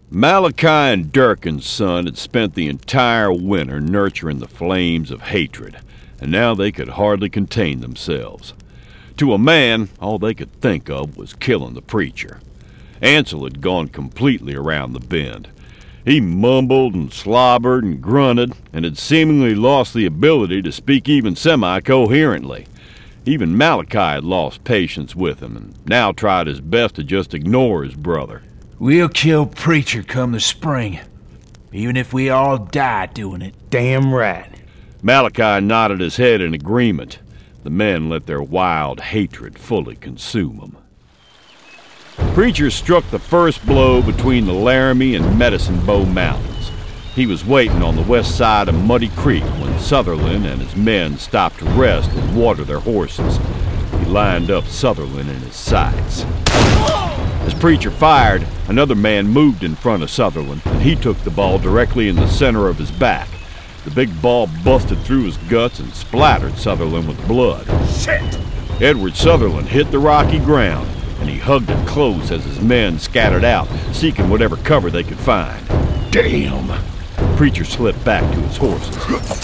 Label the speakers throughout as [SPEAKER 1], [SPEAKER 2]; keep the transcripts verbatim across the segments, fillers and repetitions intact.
[SPEAKER 1] Malachi and Durkin's son had spent the entire winter nurturing the flames of hatred, and now they could hardly contain themselves. To a man, all they could think of was killing the preacher. Ansel had gone completely around the bend. He mumbled and slobbered and grunted, and had seemingly lost the ability to speak even semi-coherently. Even Malachi had lost patience with him, and now tried his best to just ignore his brother.
[SPEAKER 2] We'll kill Preacher come the spring, even if we all die doing it.
[SPEAKER 3] Damn right.
[SPEAKER 1] Malachi nodded his head in agreement. The men let their wild hatred fully consume them. Preacher struck the first blow between the Laramie and Medicine Bow Mountains. He was waiting on the west side of Muddy Creek when Sutherland and his men stopped to rest and water their horses. He lined up Sutherland in his sights. As Preacher fired, another man moved in front of Sutherland, and he took the ball directly in the center of his back. The big ball busted through his guts and splattered Sutherland with blood.
[SPEAKER 3] Shit!
[SPEAKER 1] Edward Sutherland hit the rocky ground, and he hugged it close as his men scattered out, seeking whatever cover they could find.
[SPEAKER 3] Damn!
[SPEAKER 1] Preacher slipped back to his horses.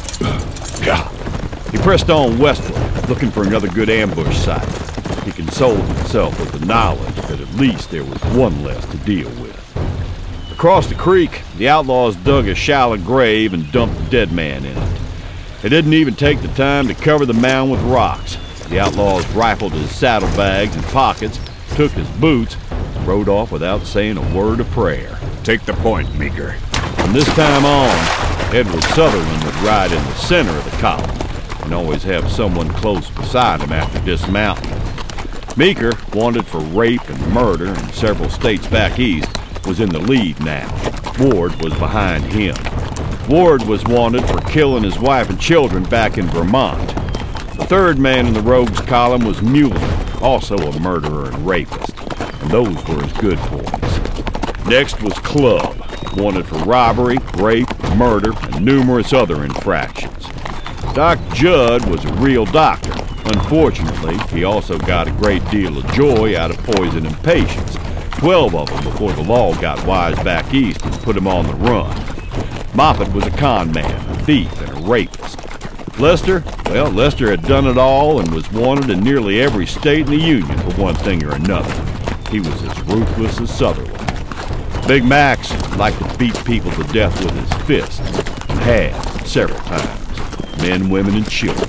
[SPEAKER 1] He pressed on westward, looking for another good ambush site. He consoled himself with the knowledge that at least there was one less to deal with. Across the creek, the outlaws dug a shallow grave and dumped the dead man in it. They didn't even take the time to cover the mound with rocks. The outlaws rifled his saddlebags and pockets, took his boots, and rode off without saying a word of prayer.
[SPEAKER 4] Take the point, Meeker.
[SPEAKER 1] From this time on, Edward Sutherland would ride in the center of the column and always have someone close beside him after dismounting. Meeker, wanted for rape and murder in several states back east, was in the lead now. Ward was behind him. Ward was wanted for killing his wife and children back in Vermont. The third man in the rogues column was Mueller, also a murderer and rapist, and those were his good boys. Next was Clubb, wanted for robbery, rape, murder, and numerous other infractions. Doc Judd was a real doctor. Unfortunately, he also got a great deal of joy out of poisoning patients. Twelve of them before the law got wise back east and put him on the run. Moffat was a con man, a thief, and a rapist. Lester, well, Lester had done it all and was wanted in nearly every state in the Union for one thing or another. He was as ruthless as Sutherland. Big Max liked to beat people to death with his fists, and had several times, men, women, and children.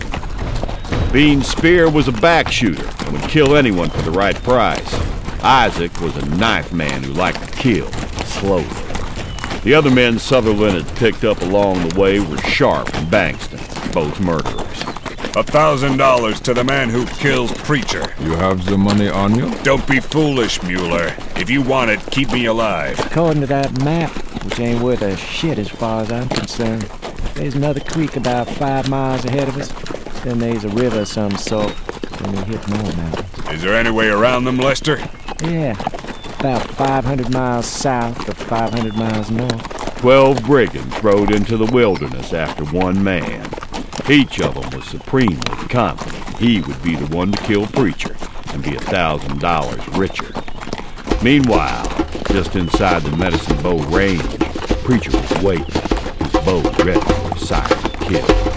[SPEAKER 1] Bean Spear was a back shooter and would kill anyone for the right price. Isaac was a knife man who liked to kill, slowly. The other men Sutherland had picked up along the way were Sharp and Bankston, both murderers.
[SPEAKER 4] A thousand dollars to the man who kills Preacher.
[SPEAKER 5] You have the money on you?
[SPEAKER 4] Don't be foolish, Mueller. If you want it, keep me alive.
[SPEAKER 6] According to that map, which ain't worth a shit as far as I'm concerned, there's another creek about five miles ahead of us. Then there's a river of some sort when we hit more mountains.
[SPEAKER 4] Is there any way around them, Lester?
[SPEAKER 6] Yeah, about five hundred miles south of five hundred miles north.
[SPEAKER 1] Twelve brigands rode into the wilderness after one man. Each of them was supremely confident he would be the one to kill Preacher and be a thousand dollars richer. Meanwhile, just inside the Medicine Bow range, Preacher was waiting, his bow ready for a siren to kill.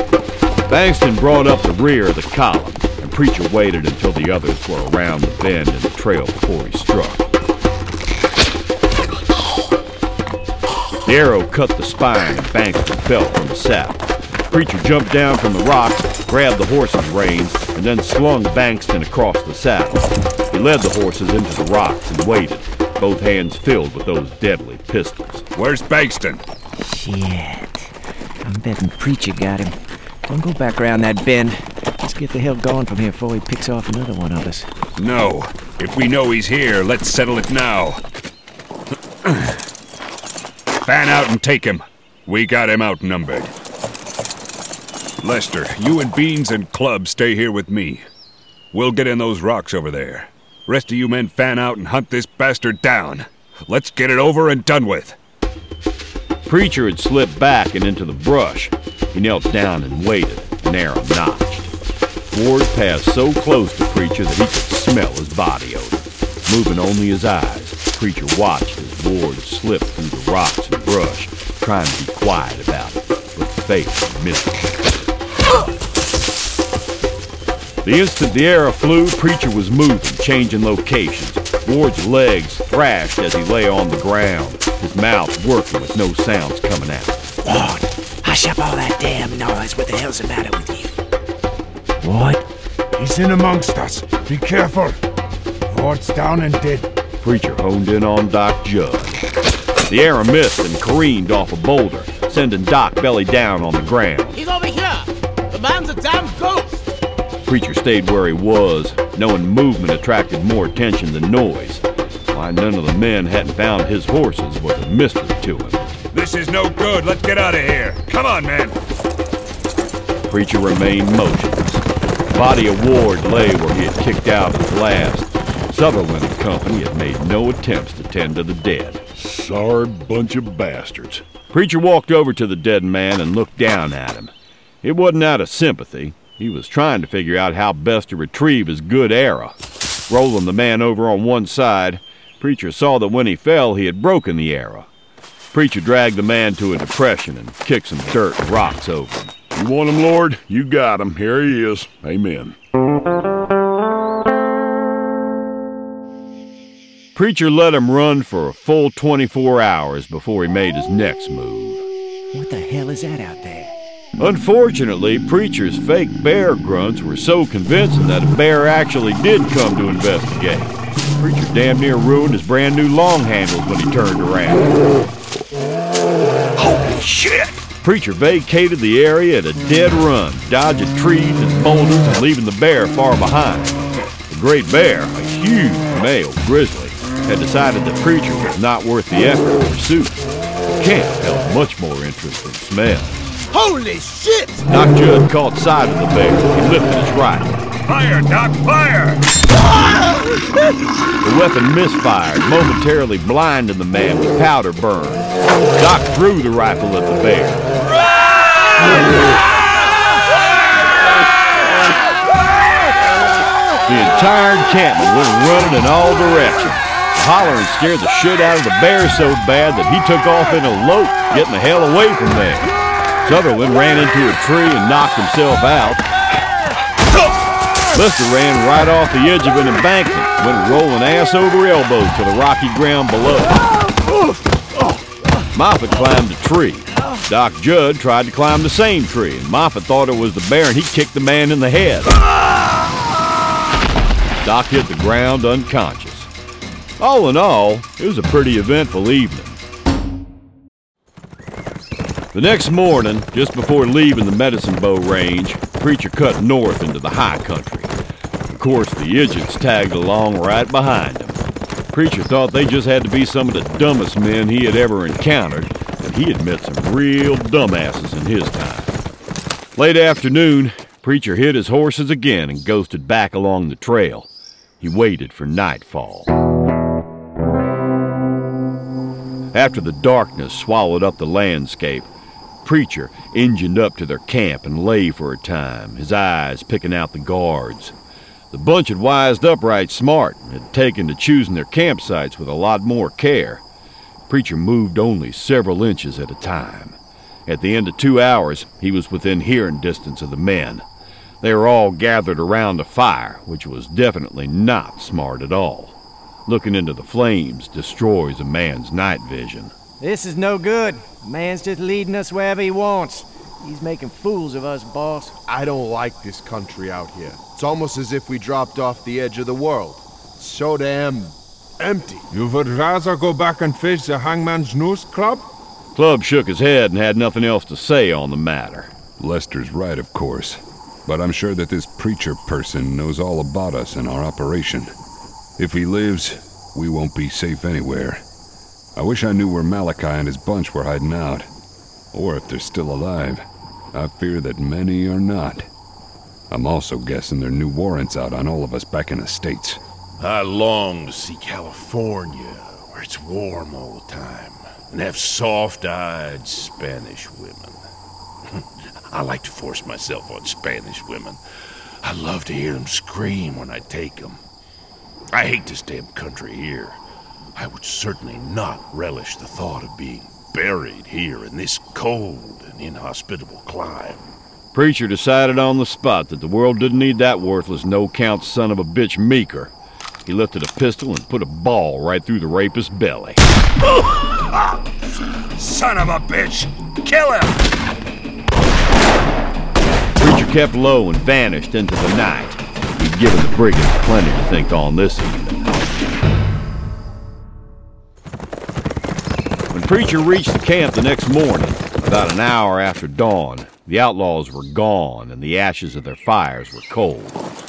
[SPEAKER 1] Bankston brought up the rear of the column, and Preacher waited until the others were around the bend in the trail before he struck. The arrow cut the spine and Bankston fell from the saddle. Preacher jumped down from the rocks, grabbed the horse's reins, and then slung Bankston across the saddle. He led the horses into the rocks and waited, both hands filled with those deadly pistols.
[SPEAKER 4] Where's Bankston?
[SPEAKER 6] Shit. I'm betting Preacher got him. Don't go back around that bend. Let's get the hell going from here before he picks off another one of us.
[SPEAKER 4] No. If we know he's here, let's settle it now. Fan out and take him. We got him outnumbered. Lester, you and Beans and Clubb stay here with me. We'll get in those rocks over there. Rest of you men fan out and hunt this bastard down. Let's get it over and done with.
[SPEAKER 1] Preacher had slipped back and into the brush. He knelt down and waited, an arrow notched. Ward passed so close to Preacher that he could smell his body odor. Moving only his eyes, Preacher watched as Ward slipped through the rocks and brush, trying to be quiet about it, but failed miserably. The instant the arrow flew, Preacher was moving, changing locations. Ward's legs thrashed as he lay on the ground, his mouth working with no sounds coming out.
[SPEAKER 2] Ward, hush up all that damn noise. What the hell's the matter with you? Ward?
[SPEAKER 3] He's in amongst us. Be careful. Ward's down and dead.
[SPEAKER 1] Preacher honed in on Doc Judd. The arrow missed and careened off a boulder, sending Doc belly down on the ground.
[SPEAKER 7] He's over here! The man's a damn ghost!
[SPEAKER 1] Preacher stayed where he was, knowing movement attracted more attention than noise. Why none of the men hadn't found his horses was a mystery to him.
[SPEAKER 4] This is no good. Let's get out of here. Come on, man.
[SPEAKER 1] Preacher remained motionless. The body of Ward lay where he had kicked out his last. Sutherland and company had made no attempts to tend to the dead.
[SPEAKER 8] Sorry bunch of bastards.
[SPEAKER 1] Preacher walked over to the dead man and looked down at him. It wasn't out of sympathy. He was trying to figure out how best to retrieve his good arrow. Rolling the man over on one side, Preacher saw that when he fell, he had broken the arrow. Preacher dragged the man to a depression and kicked some dirt and rocks over him.
[SPEAKER 8] You want him, Lord? You got him. Here he is. Amen.
[SPEAKER 1] Preacher let him run for a full twenty-four hours before he made his next move.
[SPEAKER 2] What the hell is that out there?
[SPEAKER 1] Unfortunately, Preacher's fake bear grunts were so convincing that a bear actually did come to investigate. Preacher damn near ruined his brand new long handles when he turned around.
[SPEAKER 2] Holy shit!
[SPEAKER 1] Preacher vacated the area at a dead run, dodging trees and boulders and leaving the bear far behind. The great bear, a huge male grizzly, had decided that Preacher was not worth the effort of pursuit. The camp held much more interest than smell.
[SPEAKER 7] Holy shit!
[SPEAKER 1] Doc Judd caught sight of the bear. He lifted his rifle.
[SPEAKER 4] Fire, Doc, fire!
[SPEAKER 1] The weapon misfired, momentarily blinding the man with powder burn. Doc threw the rifle at the bear. The entire encampment went running in all directions. The hollering scared the shit out of the bear so bad that he took off in a lope, getting the hell away from there. Sutherland ran into a tree and knocked himself out. Lester ran right off the edge of an embankment, went rolling ass over elbow to the rocky ground below. Moffett climbed a tree. Doc Judd tried to climb the same tree, and Moffett thought it was the bear, and he kicked the man in the head. Doc hit the ground unconscious. All in all, it was a pretty eventful evening. The next morning, just before leaving the Medicine Bow Range, Preacher cut north into the high country. Of course, the Idjits tagged along right behind him. Preacher thought they just had to be some of the dumbest men he had ever encountered, and he had met some real dumbasses in his time. Late afternoon, Preacher hid his horses again and ghosted back along the trail. He waited for nightfall. After the darkness swallowed up the landscape, Preacher engined up to their camp and lay for a time, his eyes picking out the guards. The bunch had wised up right smart and had taken to choosing their campsites with a lot more care. Preacher moved only several inches at a time. At the end of two hours, he was within hearing distance of the men. They were all gathered around a fire, which was definitely not smart at all. Looking into the flames destroys a man's night vision.
[SPEAKER 6] This is no good. Man's just leading us wherever he wants. He's making fools of us, boss.
[SPEAKER 9] I don't like this country out here. It's almost as if we dropped off the edge of the world. It's so damn empty.
[SPEAKER 5] You would rather go back and fish the Hangman's Noose Club?
[SPEAKER 1] Club shook his head and had nothing else to say on the matter.
[SPEAKER 4] Lester's right, of course. But I'm sure that this Preacher person knows all about us and our operation. If he lives, we won't be safe anywhere. I wish I knew where Malachi and his bunch were hiding out. Or if they're still alive. I fear that many are not. I'm also guessing there are new warrants out on all of us back in the States.
[SPEAKER 3] I long to see California, where it's warm all the time, and have soft-eyed Spanish women. I like to force myself on Spanish women. I love to hear them scream when I take them. I hate this damn country here. I would certainly not relish the thought of being buried here in this cold and inhospitable clime.
[SPEAKER 1] Preacher decided on the spot that the world didn't need that worthless no-count son of a bitch Meeker. He lifted a pistol and put a ball right through the rapist's belly.
[SPEAKER 2] Son of a bitch! Kill him!
[SPEAKER 1] Preacher kept low and vanished into the night. He'd given the brigands plenty to think on this evening. When Preacher reached the camp the next morning, about an hour after dawn, the outlaws were gone and the ashes of their fires were cold.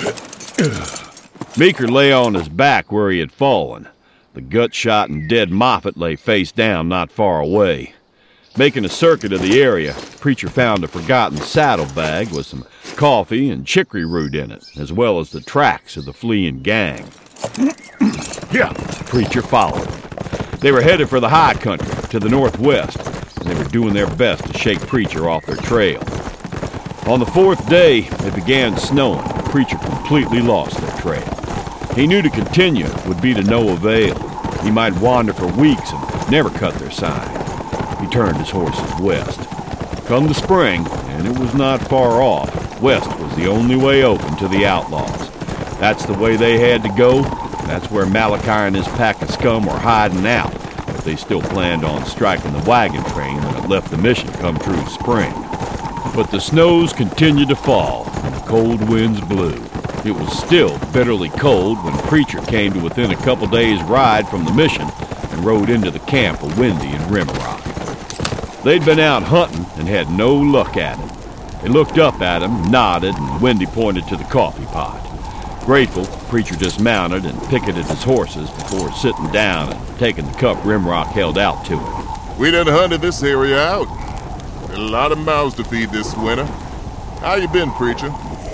[SPEAKER 1] Meeker lay on his back where he had fallen. The gut-shot and dead Moffat lay face down not far away. Making a circuit of the area, Preacher found a forgotten saddlebag with some coffee and chicory root in it, as well as the tracks of the fleeing gang. Yeah, Preacher followed them. They were headed for the high country, to the northwest, and they were doing their best to shake Preacher off their trail. On the fourth day, it began snowing. Preacher completely lost their trail. He knew to continue would be to no avail. He might wander for weeks and never cut their sign. He turned his horses west. Come the spring, and it was not far off, west was the only way open to the outlaws. That's the way they had to go. That's where Malachi and his pack of scum were hiding out, if they still planned on striking the wagon train when it left the mission come true spring. But the snows continued to fall, and the cold winds blew. It was still bitterly cold when Preacher came to within a couple days' ride from the mission and rode into the camp of Windy and Rimrock. They'd been out hunting and had no luck at it. They looked up at him, nodded, and Windy pointed to the coffee pot. Grateful, Preacher dismounted and picketed his horses before sitting down and taking the cup Rimrock held out to him.
[SPEAKER 10] We done hunted this area out. A lot of mouths to feed this winter. How you been, Preacher?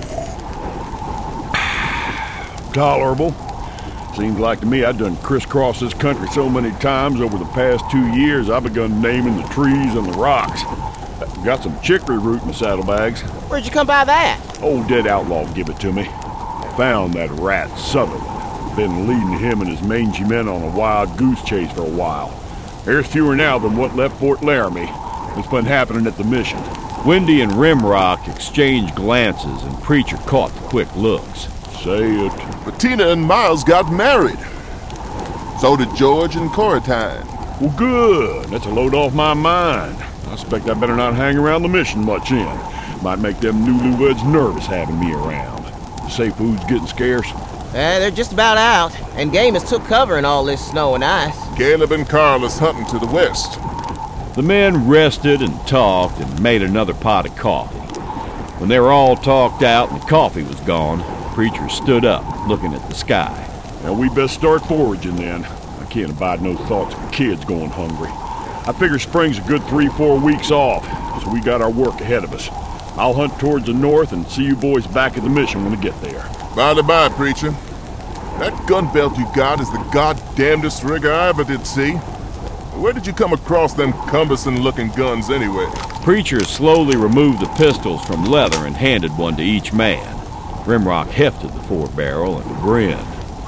[SPEAKER 8] Tolerable. Seems like to me I done crisscrossed this country so many times over the past two years I begun naming the trees and the rocks. Got some chicory root in my saddlebags.
[SPEAKER 7] Where'd you come by that?
[SPEAKER 8] Old dead outlaw give it to me. Found that rat Sutherland. Been leading him and his mangy men on a wild goose chase for a while. There's fewer now than what left Fort Laramie. It's been happening at the mission.
[SPEAKER 1] Windy and Rimrock exchanged glances and Preacher caught the quick looks.
[SPEAKER 8] Say it.
[SPEAKER 10] But Tina and Miles got married. So did George and Coratine.
[SPEAKER 8] Well, good. That's a load off my mind. I suspect I better not hang around the mission much in. Might make them newlyweds nervous having me around. The safe food's getting scarce.
[SPEAKER 7] Uh, they're just about out, and game has took cover in all this snow and ice.
[SPEAKER 10] Caleb and Carl is hunting to the west.
[SPEAKER 1] The men rested and talked and made another pot of coffee. When they were all talked out and the coffee was gone, Preacher stood up, looking at the sky.
[SPEAKER 8] Now we best start foraging then. I can't abide no thoughts of kids going hungry. I figure spring's a good three, four weeks off, so we got our work ahead of us. I'll hunt towards the north and see you boys back at the mission when we get there.
[SPEAKER 10] By the by, Preacher, that gun belt you got is the goddamnedest rigger I ever did see. Where did you come across them cumbersome-looking guns anyway?
[SPEAKER 1] Preacher slowly removed the pistols from leather and handed one to each man. Rimrock hefted the four-barrel and grinned.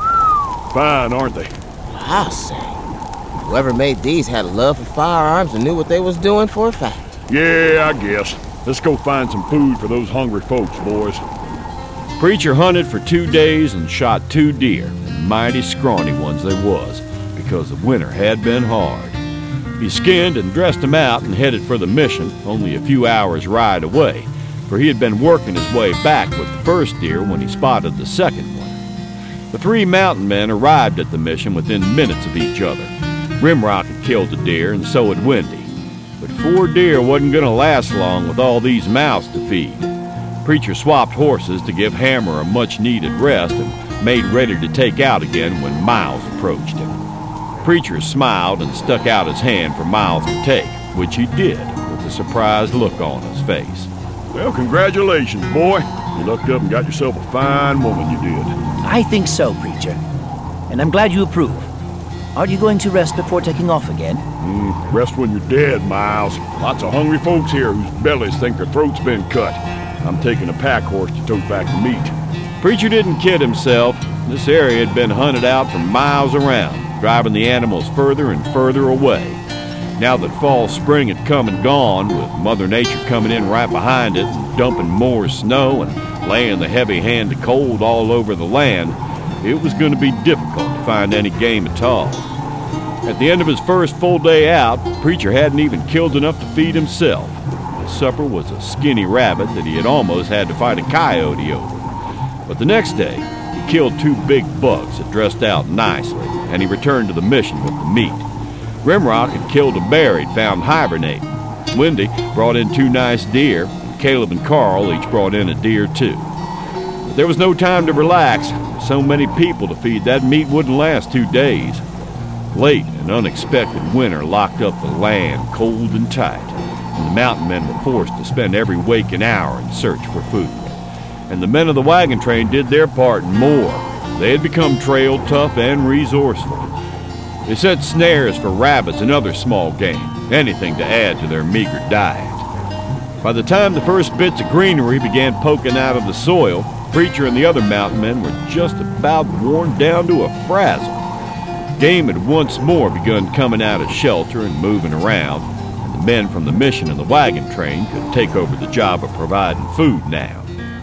[SPEAKER 8] Fine, aren't they?
[SPEAKER 7] I'll say. Whoever made these had a love for firearms and knew what they was doing for a fact.
[SPEAKER 8] Yeah, I guess. Let's go find some food for those hungry folks, boys.
[SPEAKER 1] Preacher hunted for two days and shot two deer, and mighty scrawny ones they was, because the winter had been hard. He skinned and dressed them out and headed for the mission, only a few hours' ride away, for he had been working his way back with the first deer when he spotted the second one. The three mountain men arrived at the mission within minutes of each other. Rimrock had killed a deer, and so had Windy. But four deer wasn't going to last long with all these mouths to feed. Preacher swapped horses to give Hammer a much-needed rest and made ready to take out again when Miles approached him. Preacher smiled and stuck out his hand for Miles to take, which he did, with a surprised look on his face.
[SPEAKER 8] Well, congratulations, boy. You lucked up and got yourself a fine woman, you did.
[SPEAKER 11] I think so, Preacher. And I'm glad you approve. Aren't you going to rest before taking off again?
[SPEAKER 8] Mm, rest when you're dead, Miles. Lots of hungry folks here whose bellies think their throat's been cut. I'm taking a pack horse to tote back the meat.
[SPEAKER 1] Preacher didn't kid himself. This area had been hunted out for miles around. driving the animals further and further away. Now that fall spring had come and gone, with Mother Nature coming in right behind it and dumping more snow and laying the heavy hand of cold all over the land, it was going to be difficult to find any game at all. At the end of his first full day out, Preacher hadn't even killed enough to feed himself. His supper was a skinny rabbit that he had almost had to fight a coyote over. But the next day, he killed two big bucks that dressed out nicely, and he returned to the mission with the meat. Grimrock had killed a bear he'd found hibernating. Wendy brought in two nice deer, and Caleb and Carl each brought in a deer too. But there was no time to relax. So many people to feed, that meat wouldn't last two days. Late, an unexpected winter locked up the land cold and tight, and the mountain men were forced to spend every waking hour in search for food. And the men of the wagon train did their part and more. They had become trail tough and resourceful. They set snares for rabbits and other small game, anything to add to their meager diet. By the time the first bits of greenery began poking out of the soil, Preacher and the other mountain men were just about worn down to a frazzle. Game had once more begun coming out of shelter and moving around, and the men from the mission and the wagon train could take over the job of providing food now.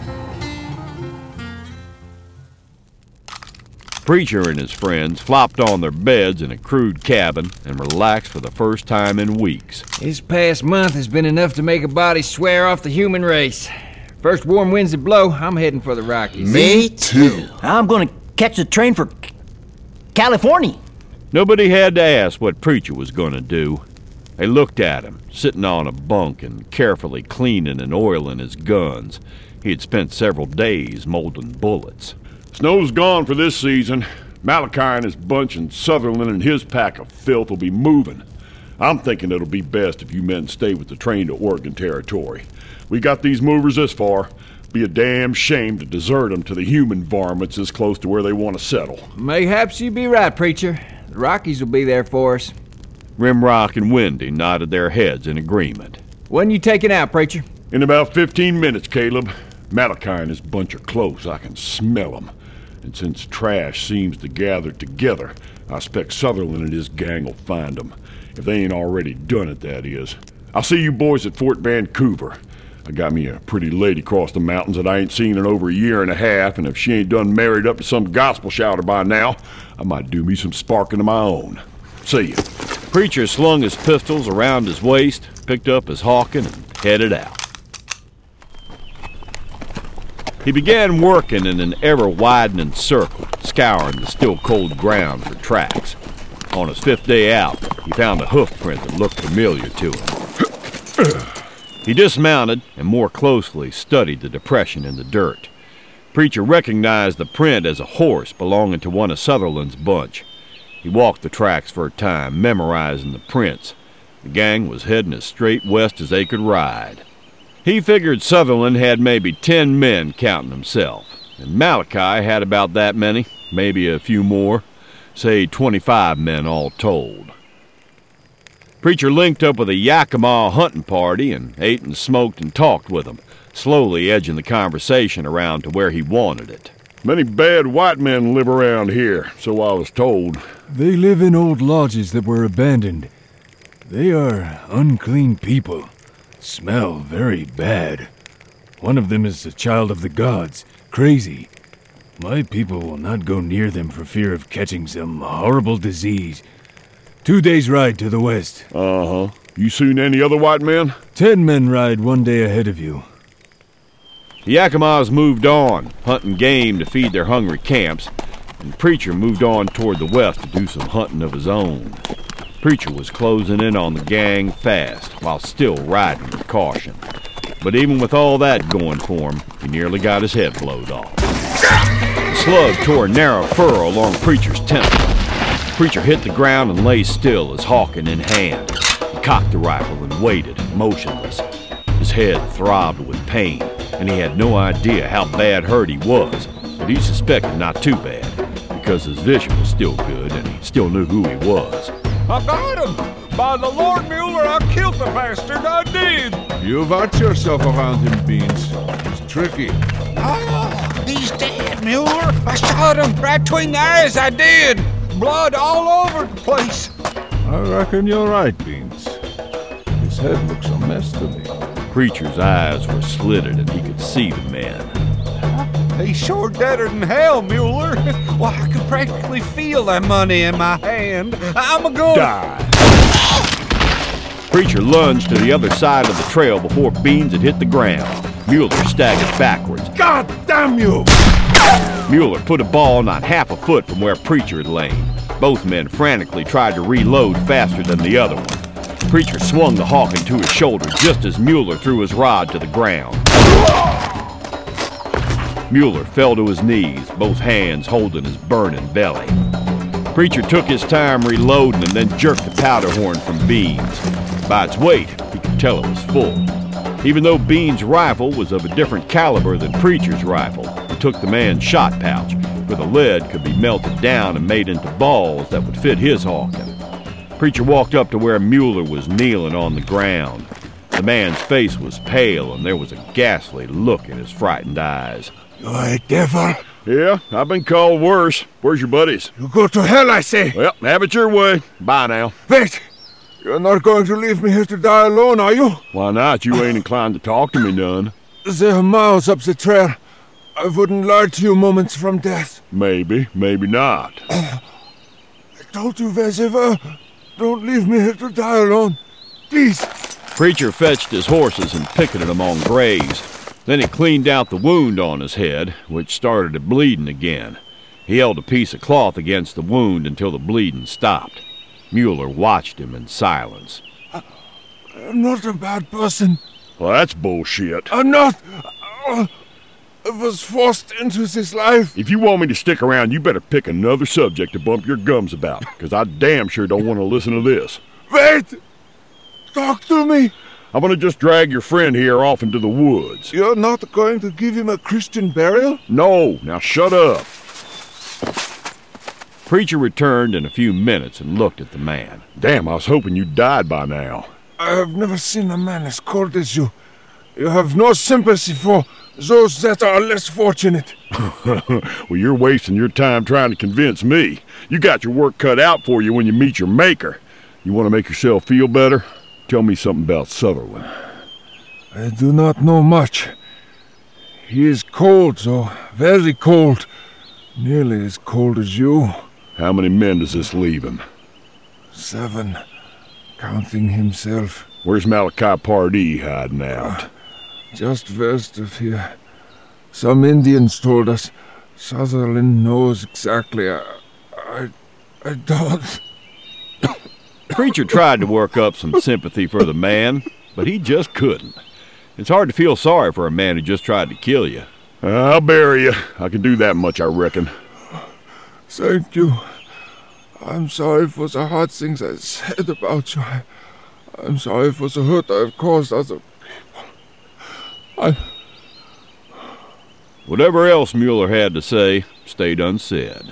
[SPEAKER 1] Preacher and his friends flopped on their beds in a crude cabin and relaxed for the first time in weeks.
[SPEAKER 12] This past month has been enough to make a body swear off the human race. First warm winds that blow, I'm heading for the Rockies.
[SPEAKER 7] Me too.
[SPEAKER 11] I'm gonna catch the train for California.
[SPEAKER 1] Nobody had to ask what Preacher was going to do. They looked at him, sitting on a bunk and carefully cleaning and oiling his guns. He had spent several days molding bullets.
[SPEAKER 8] Snow's gone for this season. Malachi and his bunch and Sutherland and his pack of filth will be moving. I'm thinking it'll be best if you men stay with the train to Oregon Territory. We got these movers this far. Be a damn shame to desert them to the human varmints this close to where they want to settle.
[SPEAKER 12] Mayhaps you be right, Preacher. The Rockies will be there for us.
[SPEAKER 1] Rimrock and Wendy nodded their heads in agreement.
[SPEAKER 12] When you taking out, Preacher?
[SPEAKER 8] In about fifteen minutes, Caleb. Malachi and his bunch are close. I can smell them. And since trash seems to gather together, I expect Sutherland and his gang will find them. If they ain't already done it, that is. I'll see you boys at Fort Vancouver. I got me a pretty lady across the mountains that I ain't seen in over a year and a half, and if she ain't done married up to some gospel shouter by now, I might do me some sparking of my own. See ya.
[SPEAKER 1] Preacher slung his pistols around his waist, picked up his hawking, and headed out. He began working in an ever-widening circle, scouring the still-cold ground for tracks. On his fifth day out, he found a hoof print that looked familiar to him. He dismounted and more closely studied the depression in the dirt. Preacher recognized the print as a horse belonging to one of Sutherland's bunch. He walked the tracks for a time, memorizing the prints. The gang was heading as straight west as they could ride. He figured Sutherland had maybe ten men counting himself, and Malachi had about that many, maybe a few more, say twenty-five men all told. Preacher linked up with a Yakima hunting party and ate and smoked and talked with them, slowly edging the conversation around to where he wanted it.
[SPEAKER 8] Many bad white men live around here, so I was told.
[SPEAKER 13] They live in old lodges that were abandoned. They are unclean people. Smell very bad. One of them is a child of the gods, crazy. My people will not go near them for fear of catching some horrible disease. Two days' ride to the west.
[SPEAKER 8] Uh-huh. You seen any other white men?
[SPEAKER 13] Ten men ride one day ahead of you.
[SPEAKER 1] The Yakimas moved on, hunting game to feed their hungry camps, and Preacher moved on toward the west to do some hunting of his own. Preacher was closing in on the gang fast, while still riding with caution. But even with all that going for him, he nearly got his head blowed off. The slug tore a narrow furrow along Preacher's temple. Preacher hit the ground and lay still, his hawking in hand. He cocked the rifle and waited, motionless. His head throbbed with pain, and he had no idea how bad hurt he was, but he suspected not too bad, because his vision was still good and he still knew who he was.
[SPEAKER 5] I got him! By the Lord, Mueller, I killed the bastard, I did! You watch yourself around him, Beans. It's tricky.
[SPEAKER 14] Oh, he's dead, Mueller. I shot him right between the eyes, I did.
[SPEAKER 5] blood all over the place.
[SPEAKER 14] I reckon you're right, Beans. His head looks a mess to me.
[SPEAKER 1] Preacher's eyes were slitted and he could see the man.
[SPEAKER 5] He's sure deader than hell, Mueller. Well, I could practically feel that money in my hand. I'm a going
[SPEAKER 1] die. Preacher lunged to the other side of the trail before Beans had hit the ground. Mueller staggered backwards.
[SPEAKER 5] God damn you!
[SPEAKER 1] Mueller put a ball not half a foot from where Preacher had lain. Both men frantically tried to reload faster than the other one. Preacher swung the hawk into his shoulder just as Mueller threw his rod to the ground. Mueller fell to his knees, both hands holding his burning belly. Preacher took his time reloading and then jerked the powder horn from Beans. By its weight, he could tell it was full. Even though Beans' rifle was of a different caliber than Preacher's rifle, he took the man's shot pouch, where the lead could be melted down and made into balls that would fit his Hawken. Preacher walked up to where Mueller was kneeling on the ground. The man's face was pale and there was a ghastly look in his frightened eyes.
[SPEAKER 5] You're a devil.
[SPEAKER 8] Yeah, I've been called worse. Where's your buddies?
[SPEAKER 5] You go to hell, I say.
[SPEAKER 8] Well, have it your way. Bye now.
[SPEAKER 5] Wait! You're not going to leave me here to die alone, are you?
[SPEAKER 8] Why not? You ain't inclined to talk to me none.
[SPEAKER 5] They're miles up the trail. I wouldn't lie to you moments from death.
[SPEAKER 8] Maybe, maybe not.
[SPEAKER 5] I told you, Veziva, don't leave me here to die alone. Please.
[SPEAKER 1] Preacher fetched his horses and picketed them on graze. Then he cleaned out the wound on his head, which started to bleeding again. He held a piece of cloth against the wound until the bleeding stopped. Mueller watched him in silence.
[SPEAKER 5] I'm not a bad person.
[SPEAKER 8] Well, that's bullshit.
[SPEAKER 5] I'm not. Uh, I was forced into this life.
[SPEAKER 8] If you want me to stick around, you better pick another subject to bump your gums about, because I damn sure don't want to listen to this.
[SPEAKER 5] Wait! Talk to me.
[SPEAKER 8] I'm going to just drag your friend here off into the woods.
[SPEAKER 5] You're not going to give him a Christian burial?
[SPEAKER 8] No. Now shut up.
[SPEAKER 1] Preacher returned in a few minutes and looked at the man.
[SPEAKER 8] Damn, I was hoping you'd died by now.
[SPEAKER 5] I have never seen a man as cold as you. You have no sympathy for those that are less fortunate.
[SPEAKER 8] Well, you're wasting your time trying to convince me. You got your work cut out for you when you meet your maker. You want to make yourself feel better? Tell me something about Sutherland.
[SPEAKER 5] I do not know much. He is cold, though, very cold. Nearly as cold as you.
[SPEAKER 8] How many men does this leave him?
[SPEAKER 5] Seven, counting himself.
[SPEAKER 8] Where's Malachi Pardee hiding out?
[SPEAKER 5] Uh, just west of here. Some Indians told us. Sutherland knows exactly. I, I, I don't.
[SPEAKER 1] Preacher tried to work up some sympathy for the man, but he just couldn't. It's hard to feel sorry for a man who just tried to kill you.
[SPEAKER 8] I'll bury you. I can do that much, I reckon.
[SPEAKER 5] Thank you. I'm sorry for the hard things I said about you. I, I'm sorry for the hurt I've caused other people. I...
[SPEAKER 1] Whatever else Mueller had to say stayed unsaid.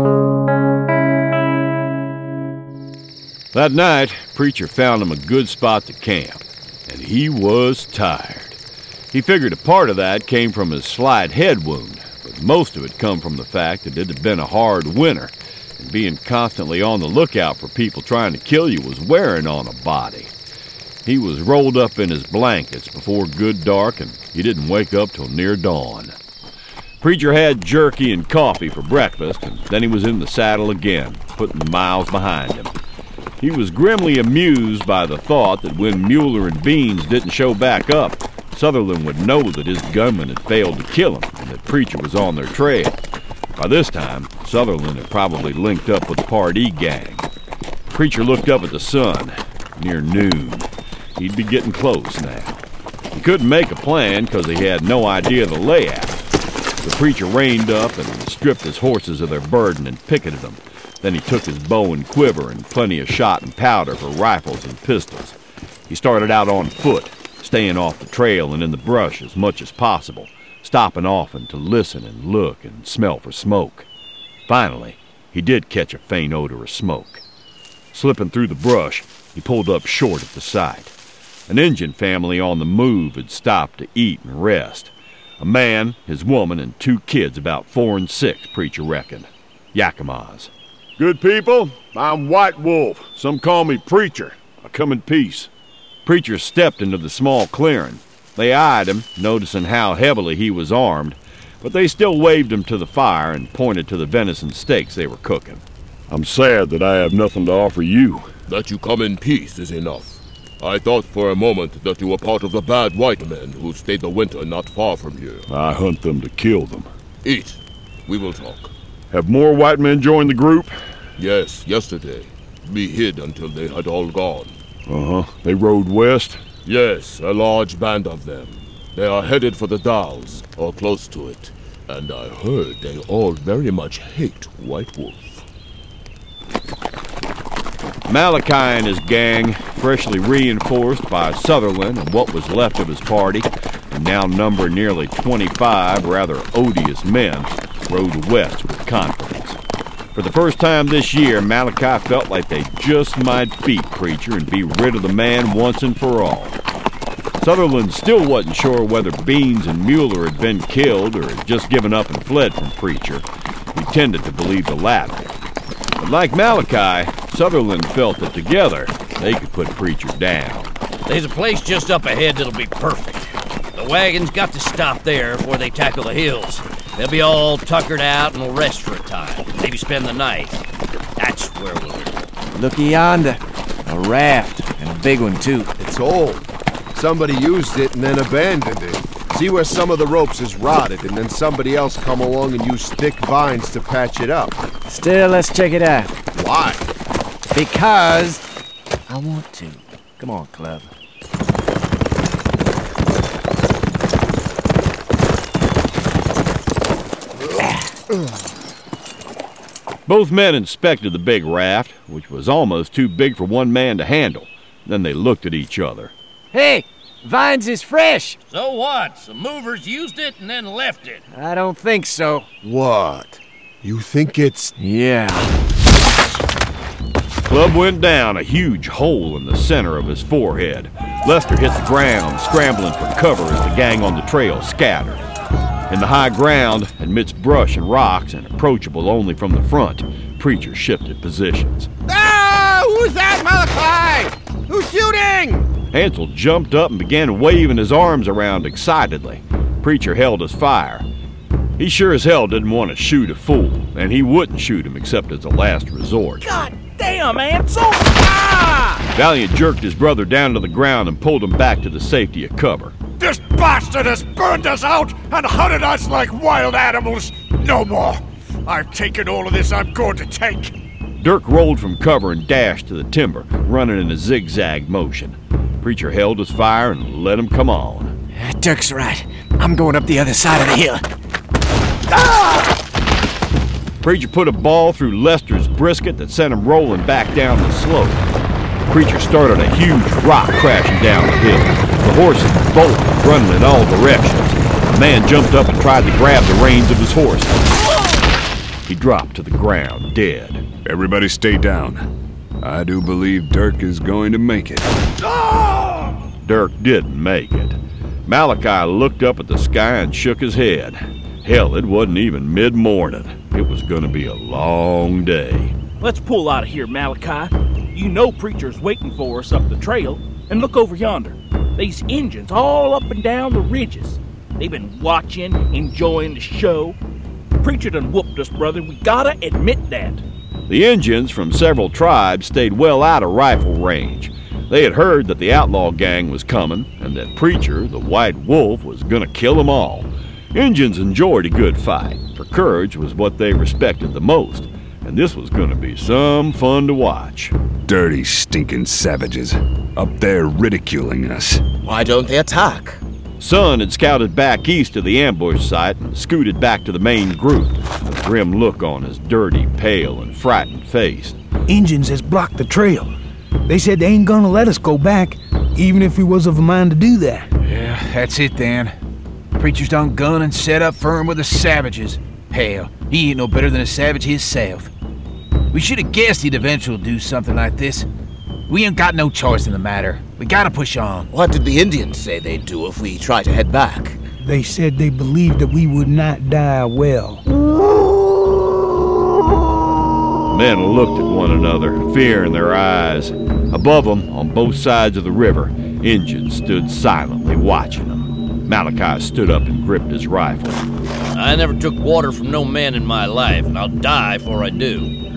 [SPEAKER 1] That night, Preacher found him a good spot to camp, and he was tired. He figured a part of that came from his slight head wound, but most of it come from the fact that it had been a hard winter, and being constantly on the lookout for people trying to kill you was wearing on a body. He was rolled up in his blankets before good dark, and he didn't wake up till near dawn. Preacher had jerky and coffee for breakfast, and then he was in the saddle again, putting the miles behind him. He was grimly amused by the thought that when Mueller and Beans didn't show back up, Sutherland would know that his gunman had failed to kill him and that Preacher was on their trail. By this time, Sutherland had probably linked up with the Pardee gang. Preacher looked up at the sun. Near noon. He'd be getting close now. He couldn't make a plan because he had no idea of the layout. The Preacher reined up and stripped his horses of their burden and picketed them. Then he took his bow and quiver and plenty of shot and powder for rifles and pistols. He started out on foot, staying off the trail and in the brush as much as possible, stopping often to listen and look and smell for smoke. Finally, he did catch a faint odor of smoke. Slipping through the brush, he pulled up short at the sight. An Indian family on the move had stopped to eat and rest. A man, his woman, and two kids about four and six, Preacher reckoned. Yakimas.
[SPEAKER 8] Good people, I'm White Wolf. Some call me Preacher. I come in peace.
[SPEAKER 1] Preacher stepped into the small clearing. They eyed him, noticing how heavily he was armed, but they still waved him to the fire and pointed to the venison steaks they were cooking.
[SPEAKER 8] I'm sad that I have nothing to offer you.
[SPEAKER 15] That you come in peace is enough. I thought for a moment that you were part of the bad white men who stayed the winter not far from here.
[SPEAKER 8] I hunt them to kill them.
[SPEAKER 15] Eat. We will talk.
[SPEAKER 8] Have more white men joined the group?
[SPEAKER 15] Yes, yesterday. We hid until they had all gone.
[SPEAKER 8] Uh-huh. They rode west?
[SPEAKER 15] Yes, a large band of them. They are headed for the Dalles, or close to it. And I heard they all very much hate White Wolf.
[SPEAKER 1] Malachi and his gang, freshly reinforced by Sutherland and what was left of his party, and now number nearly twenty-five rather odious men, rode west with confidence. For the first time this year, Malachi felt like they just might beat Preacher and be rid of the man once and for all. Sutherland still wasn't sure whether Beans and Mueller had been killed or had just given up and fled from Preacher. He tended to believe the latter. But like Malachi, Sutherland felt that together they could put Preacher down.
[SPEAKER 16] There's a place just up ahead that'll be perfect. The wagons got to stop there before they tackle the hills. They'll be all tuckered out and will rest for a time. Maybe spend the night. That's where we'll be.
[SPEAKER 6] Looky yonder. A raft, and a big one, too.
[SPEAKER 9] It's old. Somebody used it and then abandoned it. See where some of the ropes is rotted, and then somebody else come along and use thick vines to patch it up.
[SPEAKER 6] Still, let's check it out.
[SPEAKER 9] Why?
[SPEAKER 6] Because I want to. Come on, Club.
[SPEAKER 1] Both men inspected the big raft, which was almost too big for one man to handle. Then they looked at each other.
[SPEAKER 6] Hey, Vines is fresh.
[SPEAKER 16] So what? Some movers used it and then left it.
[SPEAKER 6] I don't think so.
[SPEAKER 9] What? You think it's...
[SPEAKER 6] Yeah.
[SPEAKER 1] Club went down a huge hole in the center of his forehead. Lester hit the ground, scrambling for cover as the gang on the trail scattered. In the high ground, amidst brush and rocks and approachable only from the front, Preacher shifted positions.
[SPEAKER 7] Ah! Who's that, Malachi? Who's shooting?
[SPEAKER 1] Hansel jumped up and began waving his arms around excitedly. Preacher held his fire. He sure as hell didn't want to shoot a fool, and he wouldn't shoot him except as a last resort.
[SPEAKER 11] God damn, Hansel! Ah!
[SPEAKER 1] Valiant jerked his brother down to the ground and pulled him back to the safety of cover.
[SPEAKER 17] This bastard has burned us out and hunted us like wild animals. No more. I've taken all of this I'm going to take.
[SPEAKER 1] Dirk rolled from cover and dashed to the timber, running in a zigzag motion. Preacher held his fire and let him come on.
[SPEAKER 6] Dirk's right. I'm going up the other side of the hill. Ah!
[SPEAKER 1] Preacher put a ball through Lester's brisket that sent him rolling back down the slope. Preacher started a huge rock crashing down the hill. The horses bolted, running in all directions. The man jumped up and tried to grab the reins of his horse. He dropped to the ground, dead.
[SPEAKER 4] Everybody stay down. I do believe Dirk is going to make it.
[SPEAKER 1] Dirk didn't make it. Malachi looked up at the sky and shook his head. Hell, it wasn't even mid-morning. It was going to be a long day.
[SPEAKER 18] Let's pull out of here, Malachi. You know Preacher's waiting for us up the trail. And look over yonder. These Injuns all up and down the ridges. They've been watching, enjoying the show. Preacher done whooped us, brother. We gotta admit that.
[SPEAKER 1] The Injuns from several tribes stayed well out of rifle range. They had heard that the outlaw gang was coming, and that Preacher, the White Wolf, was gonna kill them all. Injuns enjoyed a good fight, for courage was what they respected the most, and this was gonna be some fun to watch.
[SPEAKER 4] Dirty, stinking savages, up there ridiculing us.
[SPEAKER 7] Why don't they attack?
[SPEAKER 1] Son had scouted back east to the ambush site and scooted back to the main group, a grim look on his dirty, pale, and frightened face.
[SPEAKER 19] Injuns has blocked the trail. They said they ain't gonna let us go back, even if we was of a mind to do that.
[SPEAKER 2] Yeah, that's it then. Preacher's done gun and set up firm with the savages. Hell, he ain't no better than a savage himself. We should have guessed he'd eventually do something like this. We ain't got no choice in the matter. We gotta push on.
[SPEAKER 7] What did the Indians say they'd do if we try to head back?
[SPEAKER 19] They said they believed that we would not die well.
[SPEAKER 1] The men looked at one another, fear in their eyes. Above them, on both sides of the river, Injuns stood silently watching them. Malachi stood up and gripped his rifle.
[SPEAKER 16] I never took water from no man in my life, and I'll die before I do.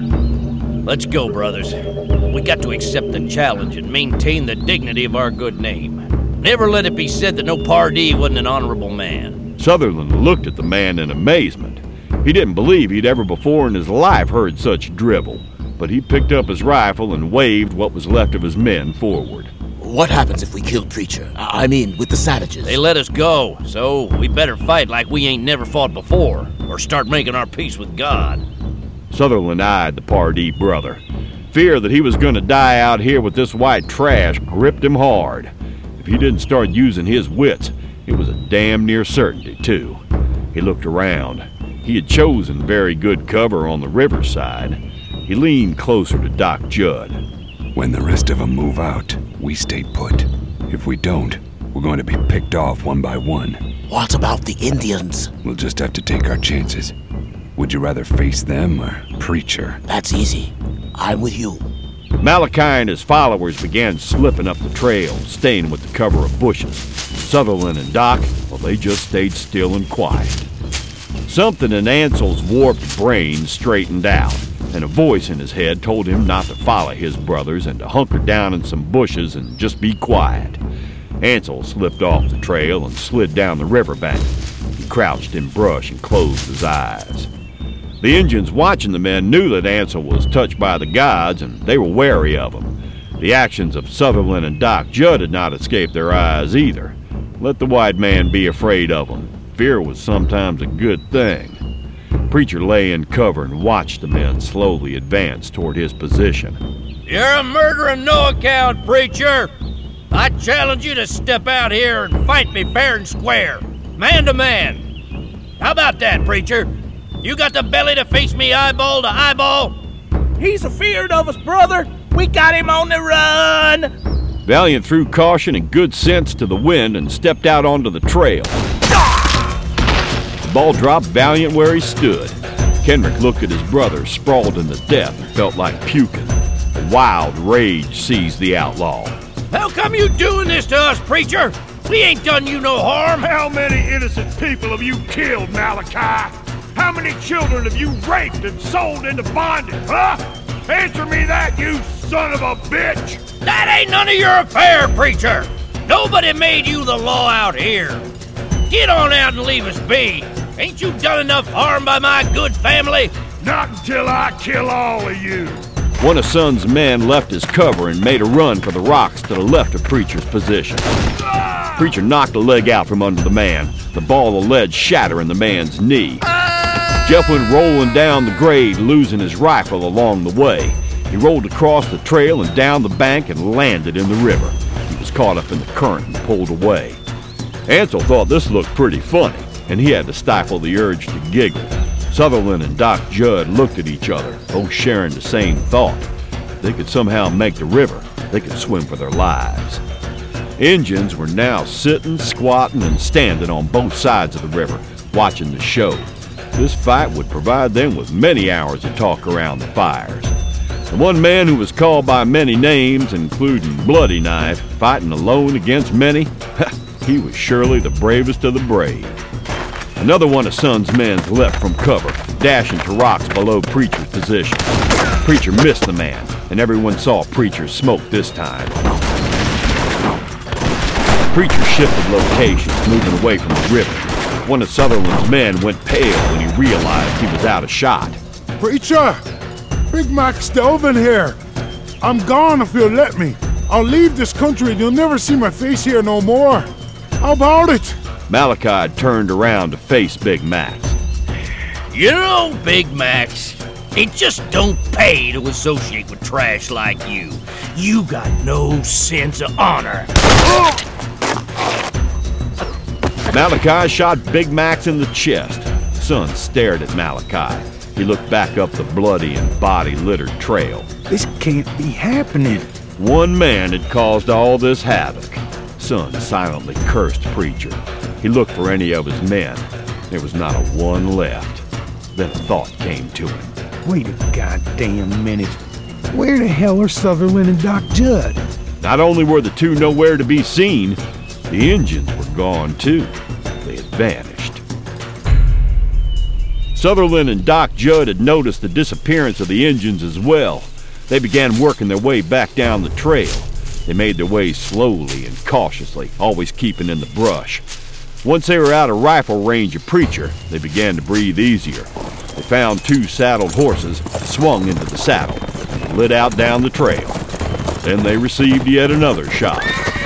[SPEAKER 16] Let's go, brothers. We got to accept the challenge and maintain the dignity of our good name. Never let it be said that no Pardee wasn't an honorable man.
[SPEAKER 1] Sutherland looked at the man in amazement. He didn't believe he'd ever before in his life heard such drivel, but he picked up his rifle and waved what was left of his men forward.
[SPEAKER 7] What happens if we kill Preacher? I mean, with the savages?
[SPEAKER 16] They let us go, so we better fight like we ain't never fought before, or start making our peace with God.
[SPEAKER 1] Sutherland eyed the Pardee brother. Fear that he was going to die out here with this white trash gripped him hard. If he didn't start using his wits, it was a damn near certainty, too. He looked around. He had chosen very good cover on the riverside. He leaned closer to Doc Judd.
[SPEAKER 4] When the rest of them move out, we stay put. If we don't, we're going to be picked off one by one.
[SPEAKER 7] What about the Indians?
[SPEAKER 4] We'll just have to take our chances. Would you rather face them or Preacher?
[SPEAKER 7] That's easy. I'm with you.
[SPEAKER 1] Malachi and his followers began slipping up the trail, staying with the cover of bushes. Sutherland and Doc, well, they just stayed still and quiet. Something in Ansel's warped brain straightened out, and a voice in his head told him not to follow his brothers and to hunker down in some bushes and just be quiet. Ansel slipped off the trail and slid down the riverbank. He crouched in brush and closed his eyes. The Indians watching the men knew that Ansel was touched by the gods, and they were wary of him. The actions of Sutherland and Doc Judd had not escaped their eyes either. Let the white man be afraid of them. Fear was sometimes a good thing. Preacher lay in cover and watched the men slowly advance toward his position.
[SPEAKER 16] You're a murdering no-account, Preacher! I challenge you to step out here and fight me fair and square, man to man. How about that, Preacher? You got the belly to face me eyeball to eyeball?
[SPEAKER 18] He's afeard of us, brother. We got him on the run.
[SPEAKER 1] Valiant threw caution and good sense to the wind and stepped out onto the trail. The ball dropped Valiant where he stood. Kenrick looked at his brother sprawled in the death and felt like puking. A wild rage seized the outlaw.
[SPEAKER 16] How come you doing this to us, Preacher? We ain't done you no harm.
[SPEAKER 17] How many innocent people have you killed, Malachi? How many children have you raped and sold into bondage, huh? Answer me that, you son of a bitch!
[SPEAKER 16] That ain't none of your affair, Preacher! Nobody made you the law out here. Get on out and leave us be. Ain't you done enough harm by my good family?
[SPEAKER 17] Not until I kill all of you.
[SPEAKER 1] One of Son's men left his cover and made a run for the rocks to the left of Preacher's position. Ah! Preacher knocked a leg out from under the man, the ball of lead shattering the man's knee. Ah! Jeff went rolling down the grade, losing his rifle along the way. He rolled across the trail and down the bank and landed in the river. He was caught up in the current and pulled away. Ansel thought this looked pretty funny, and he had to stifle the urge to giggle. Sutherland and Doc Judd looked at each other, both sharing the same thought. If they could somehow make the river, they could swim for their lives. Injuns were now sitting, squatting, and standing on both sides of the river, watching the show. This fight would provide them with many hours of talk around the fires. The one man who was called by many names, including Bloody Knife, fighting alone against many, he was surely the bravest of the brave. Another one of Son's men leapt from cover, dashing to rocks below Preacher's position. Preacher missed the man, and everyone saw Preacher's smoke this time. Preacher shifted locations, moving away from the river. One of Sutherland's men went pale when he realized he was out of shot.
[SPEAKER 5] Preacher! Big Mac's Delvin here. I'm gone if you'll let me. I'll leave this country and you'll never see my face here no more. How about it?
[SPEAKER 1] Malachi turned around to face Big Max.
[SPEAKER 16] You know, Big Max, it just don't pay to associate with trash like you. You got no sense of honor.
[SPEAKER 1] Malachi shot Big Max in the chest. Son stared at Malachi. He looked back up the bloody and body-littered trail.
[SPEAKER 19] This can't be happening.
[SPEAKER 1] One man had caused all this havoc. Son silently cursed Preacher. He looked for any of his men. There was not a one left. Then a thought came to him.
[SPEAKER 19] Wait a goddamn minute. Where the hell are Sutherland and Doc Judd?
[SPEAKER 1] Not only were the two nowhere to be seen, the engines were gone too. They had vanished. Sutherland and Doc Judd had noticed the disappearance of the engines as well. They began working their way back down the trail. They made their way slowly and cautiously, always keeping in the brush. Once they were out of rifle range of Preacher, they began to breathe easier. They found two saddled horses, swung into the saddle, and lit out down the trail. Then they received yet another shot.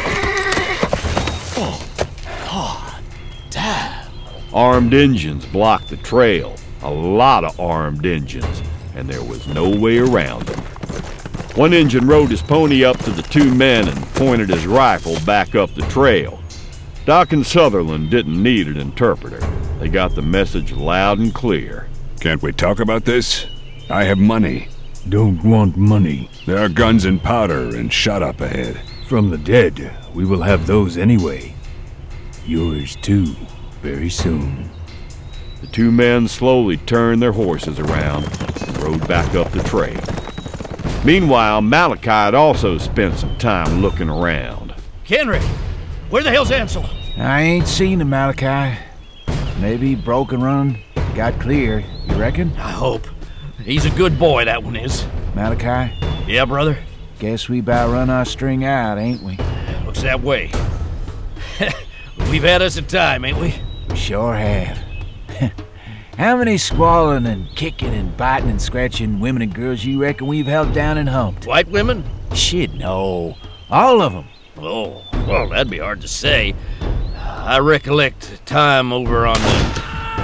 [SPEAKER 16] Oh, God damn.
[SPEAKER 1] Armed engines blocked the trail. A lot of armed engines, and there was no way around them. One engine rode his pony up to the two men and pointed his rifle back up the trail. Doc and Sutherland didn't need an interpreter. They got the message loud and clear.
[SPEAKER 4] Can't we talk about this? I have money.
[SPEAKER 13] Don't want money.
[SPEAKER 4] There are guns and powder and shot up ahead.
[SPEAKER 13] From the dead, we will have those anyway. Yours too, very soon.
[SPEAKER 1] The two men slowly turned their horses around and rode back up the trail. Meanwhile, Malachi had also spent some time looking around.
[SPEAKER 16] Kenrick, where the hell's Ansel?
[SPEAKER 2] I ain't seen him, Malachi. Maybe broke and run, got clear, you reckon?
[SPEAKER 16] I hope. He's a good boy, that one is.
[SPEAKER 2] Malachi?
[SPEAKER 16] Yeah, brother?
[SPEAKER 2] Guess we about run our string out, ain't we?
[SPEAKER 16] Looks that way. We've had us a time, ain't we?
[SPEAKER 2] We sure have. How many squalling and kicking and biting and scratching women and girls you reckon we've held down and humped?
[SPEAKER 16] White women?
[SPEAKER 2] Shit, no. All of them.
[SPEAKER 16] Oh, well, that'd be hard to say. I recollect time over on the...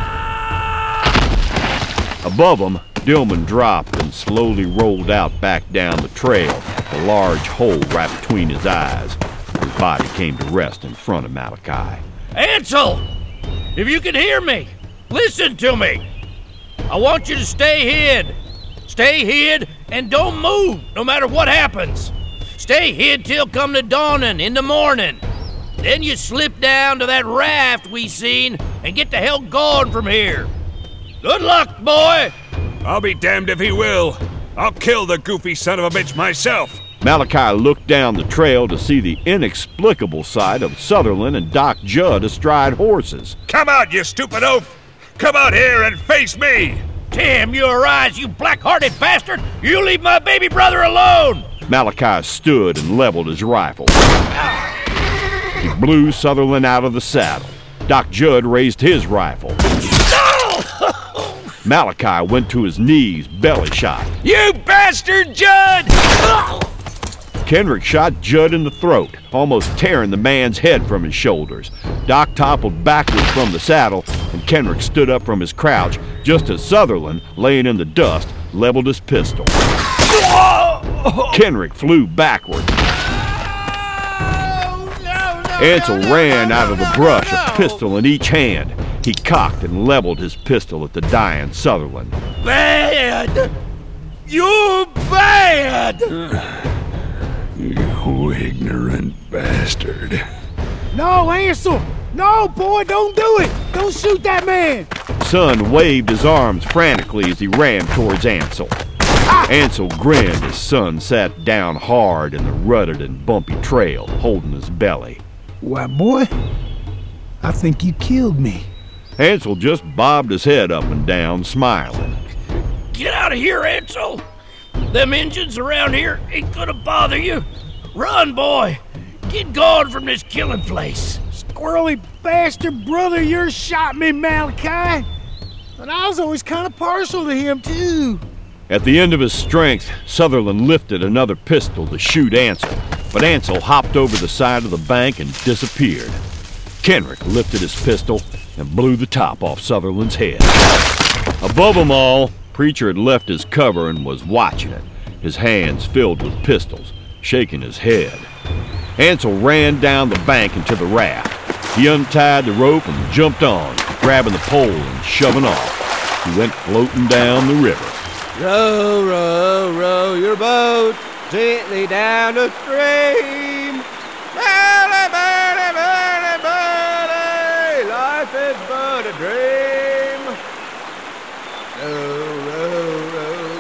[SPEAKER 1] Above them, Dillman dropped and slowly rolled out back down the trail, a large hole right between his eyes. His body came to rest in front of Malachi.
[SPEAKER 16] Ansel! If you can hear me, listen to me. I want you to stay hid. Stay hid and don't move, no matter what happens. Stay hid till come the dawning in the morning. Then you slip down to that raft we seen and get the hell gone from here. Good luck, boy!
[SPEAKER 4] I'll be damned if he will. I'll kill the goofy son of a bitch myself.
[SPEAKER 1] Malachi looked down the trail to see the inexplicable sight of Sutherland and Doc Judd astride horses.
[SPEAKER 17] Come out, you stupid oaf! Come out here and face me!
[SPEAKER 16] Damn your eyes, you black-hearted bastard! You leave my baby brother alone!
[SPEAKER 1] Malachi stood and leveled his rifle. He blew Sutherland out of the saddle. Doc Judd raised his rifle. Malachi went to his knees, belly shot.
[SPEAKER 17] You bastard, Judd!
[SPEAKER 1] Kenrick shot Judd in the throat, almost tearing the man's head from his shoulders. Doc toppled backwards from the saddle, and Kenrick stood up from his crouch just as Sutherland, laying in the dust, leveled his pistol. Kenrick flew backward. Ansel ran out of the brush, a pistol in each hand. He cocked and leveled his pistol at the dying Sutherland.
[SPEAKER 17] Bad! You bad!
[SPEAKER 4] You ignorant bastard.
[SPEAKER 19] No, Ansel! No, boy, don't do it! Don't shoot that man!
[SPEAKER 1] Son waved his arms frantically as he ran towards Ansel. Ah! Ansel grinned as Son sat down hard in the rutted and bumpy trail, holding his belly.
[SPEAKER 19] Why, boy, I think you killed me.
[SPEAKER 1] Ansel just bobbed his head up and down, smiling.
[SPEAKER 16] Get out of here, Ansel! Them engines around here ain't gonna bother you. Run, boy! Get gone from this killing place.
[SPEAKER 19] Squirrely bastard brother, you shot me, Malachi. But I was always kind of partial to him, too.
[SPEAKER 1] At the end of his strength, Sutherland lifted another pistol to shoot Ansel, but Ansel hopped over the side of the bank and disappeared. Kenrick lifted his pistol and blew the top off Sutherland's head. Above them all, Preacher had left his cover and was watching it, his hands filled with pistols, shaking his head. Ansel ran down the bank into the raft. He untied the rope and jumped on, grabbing the pole and shoving off. He went floating down the river.
[SPEAKER 6] Row, row, row your boat gently down the stream. Burly, burly, burly, burly, life is but a dream. Row, row, row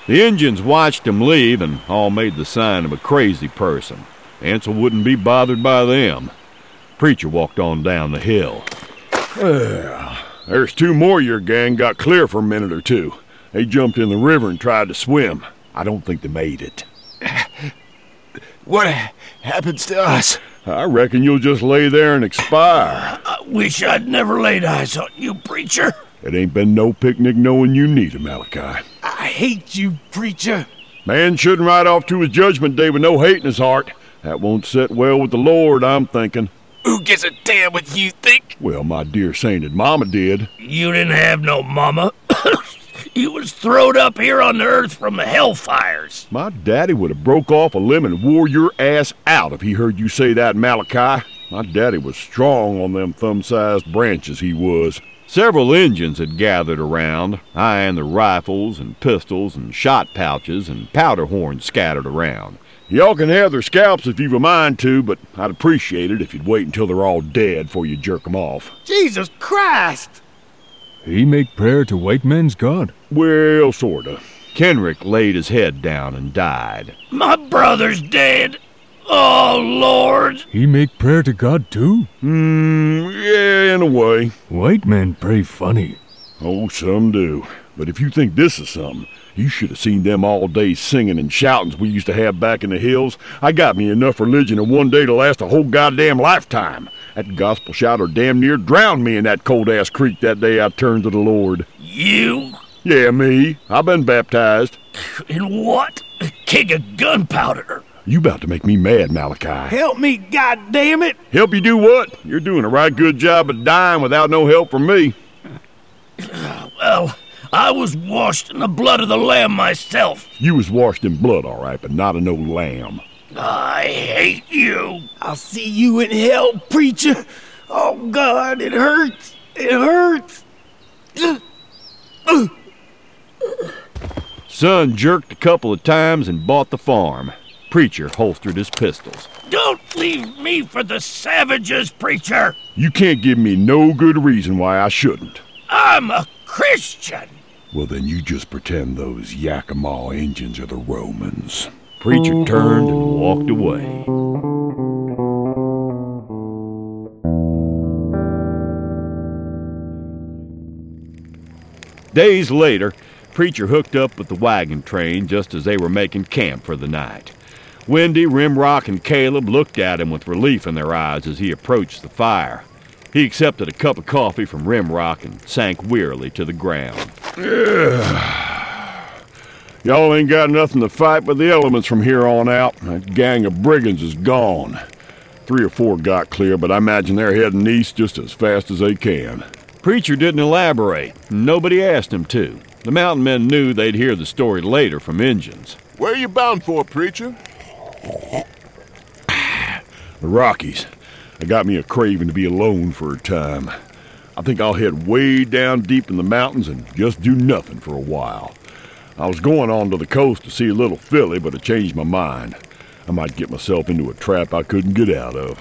[SPEAKER 1] The Injuns watched him leave and all made the sign of a crazy person. Ansel wouldn't be bothered by them. Preacher walked on down the hill.
[SPEAKER 8] Well, there's two more of your gang got clear for a minute or two. They jumped in the river and tried to swim. I don't think they made it.
[SPEAKER 2] What happens to us?
[SPEAKER 8] I reckon you'll just lay there and expire.
[SPEAKER 17] I wish I'd never laid eyes on you, preacher.
[SPEAKER 8] It ain't been no picnic knowing you need 'em, Malachi.
[SPEAKER 19] I hate you, preacher.
[SPEAKER 8] Man shouldn't ride off to his judgment day with no hate in his heart. That won't sit well with the Lord, I'm thinking.
[SPEAKER 2] Who gives a damn what you think?
[SPEAKER 8] Well, my dear sainted mama did.
[SPEAKER 17] You didn't have no mama. You was throwed up here on the earth from the hellfires.
[SPEAKER 8] My daddy would have broke off a limb and wore your ass out if he heard you say that, Malachi. My daddy was strong on them thumb-sized branches, he was.
[SPEAKER 1] Several Injuns had gathered around, eyeing the rifles and pistols and shot pouches and powder horns scattered around.
[SPEAKER 8] Y'all can have their scalps if you've a mind to, but I'd appreciate it if you'd wait until they're all dead before you jerk 'em off.
[SPEAKER 19] Jesus Christ!
[SPEAKER 13] He make prayer to white men's God?
[SPEAKER 8] Well, sorta.
[SPEAKER 1] Kenrick laid his head down and died.
[SPEAKER 17] My brother's dead. Oh, Lord.
[SPEAKER 13] He make prayer to God, too?
[SPEAKER 8] Hmm, yeah, in a way.
[SPEAKER 13] White men pray funny.
[SPEAKER 8] Oh, some do. But if you think this is something, you should have seen them all day singing and shouting we used to have back in the hills. I got me enough religion in one day to last a whole goddamn lifetime. That gospel shouter damn near drowned me in that cold-ass creek that day I turned to the Lord.
[SPEAKER 17] You?
[SPEAKER 8] Yeah, me. I've been baptized.
[SPEAKER 17] In what? A keg of gunpowder.
[SPEAKER 8] You about to make me mad, Malachi.
[SPEAKER 19] Help me, goddammit!
[SPEAKER 8] Help you do what? You're doing a right good job of dying without no help from me.
[SPEAKER 17] Well, I was washed in the blood of the lamb myself.
[SPEAKER 8] You was washed in blood, all right, but not in no lamb.
[SPEAKER 17] I hate you.
[SPEAKER 19] I'll see you in hell, preacher. Oh, God, it hurts. It hurts.
[SPEAKER 1] Son jerked a couple of times and bought the farm. Preacher holstered his pistols.
[SPEAKER 17] Don't leave me for the savages, preacher.
[SPEAKER 8] You can't give me no good reason why I shouldn't.
[SPEAKER 17] I'm a Christian.
[SPEAKER 8] Well, then you just pretend those Yakima Indians are the Romans.
[SPEAKER 1] Preacher turned and walked away. Days later, Preacher hooked up with the wagon train just as they were making camp for the night. Wendy, Rimrock, and Caleb looked at him with relief in their eyes as he approached the fire. He accepted a cup of coffee from Rimrock and sank wearily to the ground.
[SPEAKER 8] Yeah. Y'all ain't got nothing to fight but the elements from here on out. That gang of brigands is gone. Three or four got clear, but I imagine they're heading east just as fast as they can.
[SPEAKER 1] Preacher didn't elaborate. Nobody asked him to. The mountain men knew they'd hear the story later from Injuns.
[SPEAKER 10] Where are you bound for, preacher?
[SPEAKER 8] The Rockies. They got me a craving to be alone for a time. I think I'll head way down deep in the mountains and just do nothing for a while. I was going on to the coast to see a little filly, but I changed my mind. I might get myself into a trap I couldn't get out of.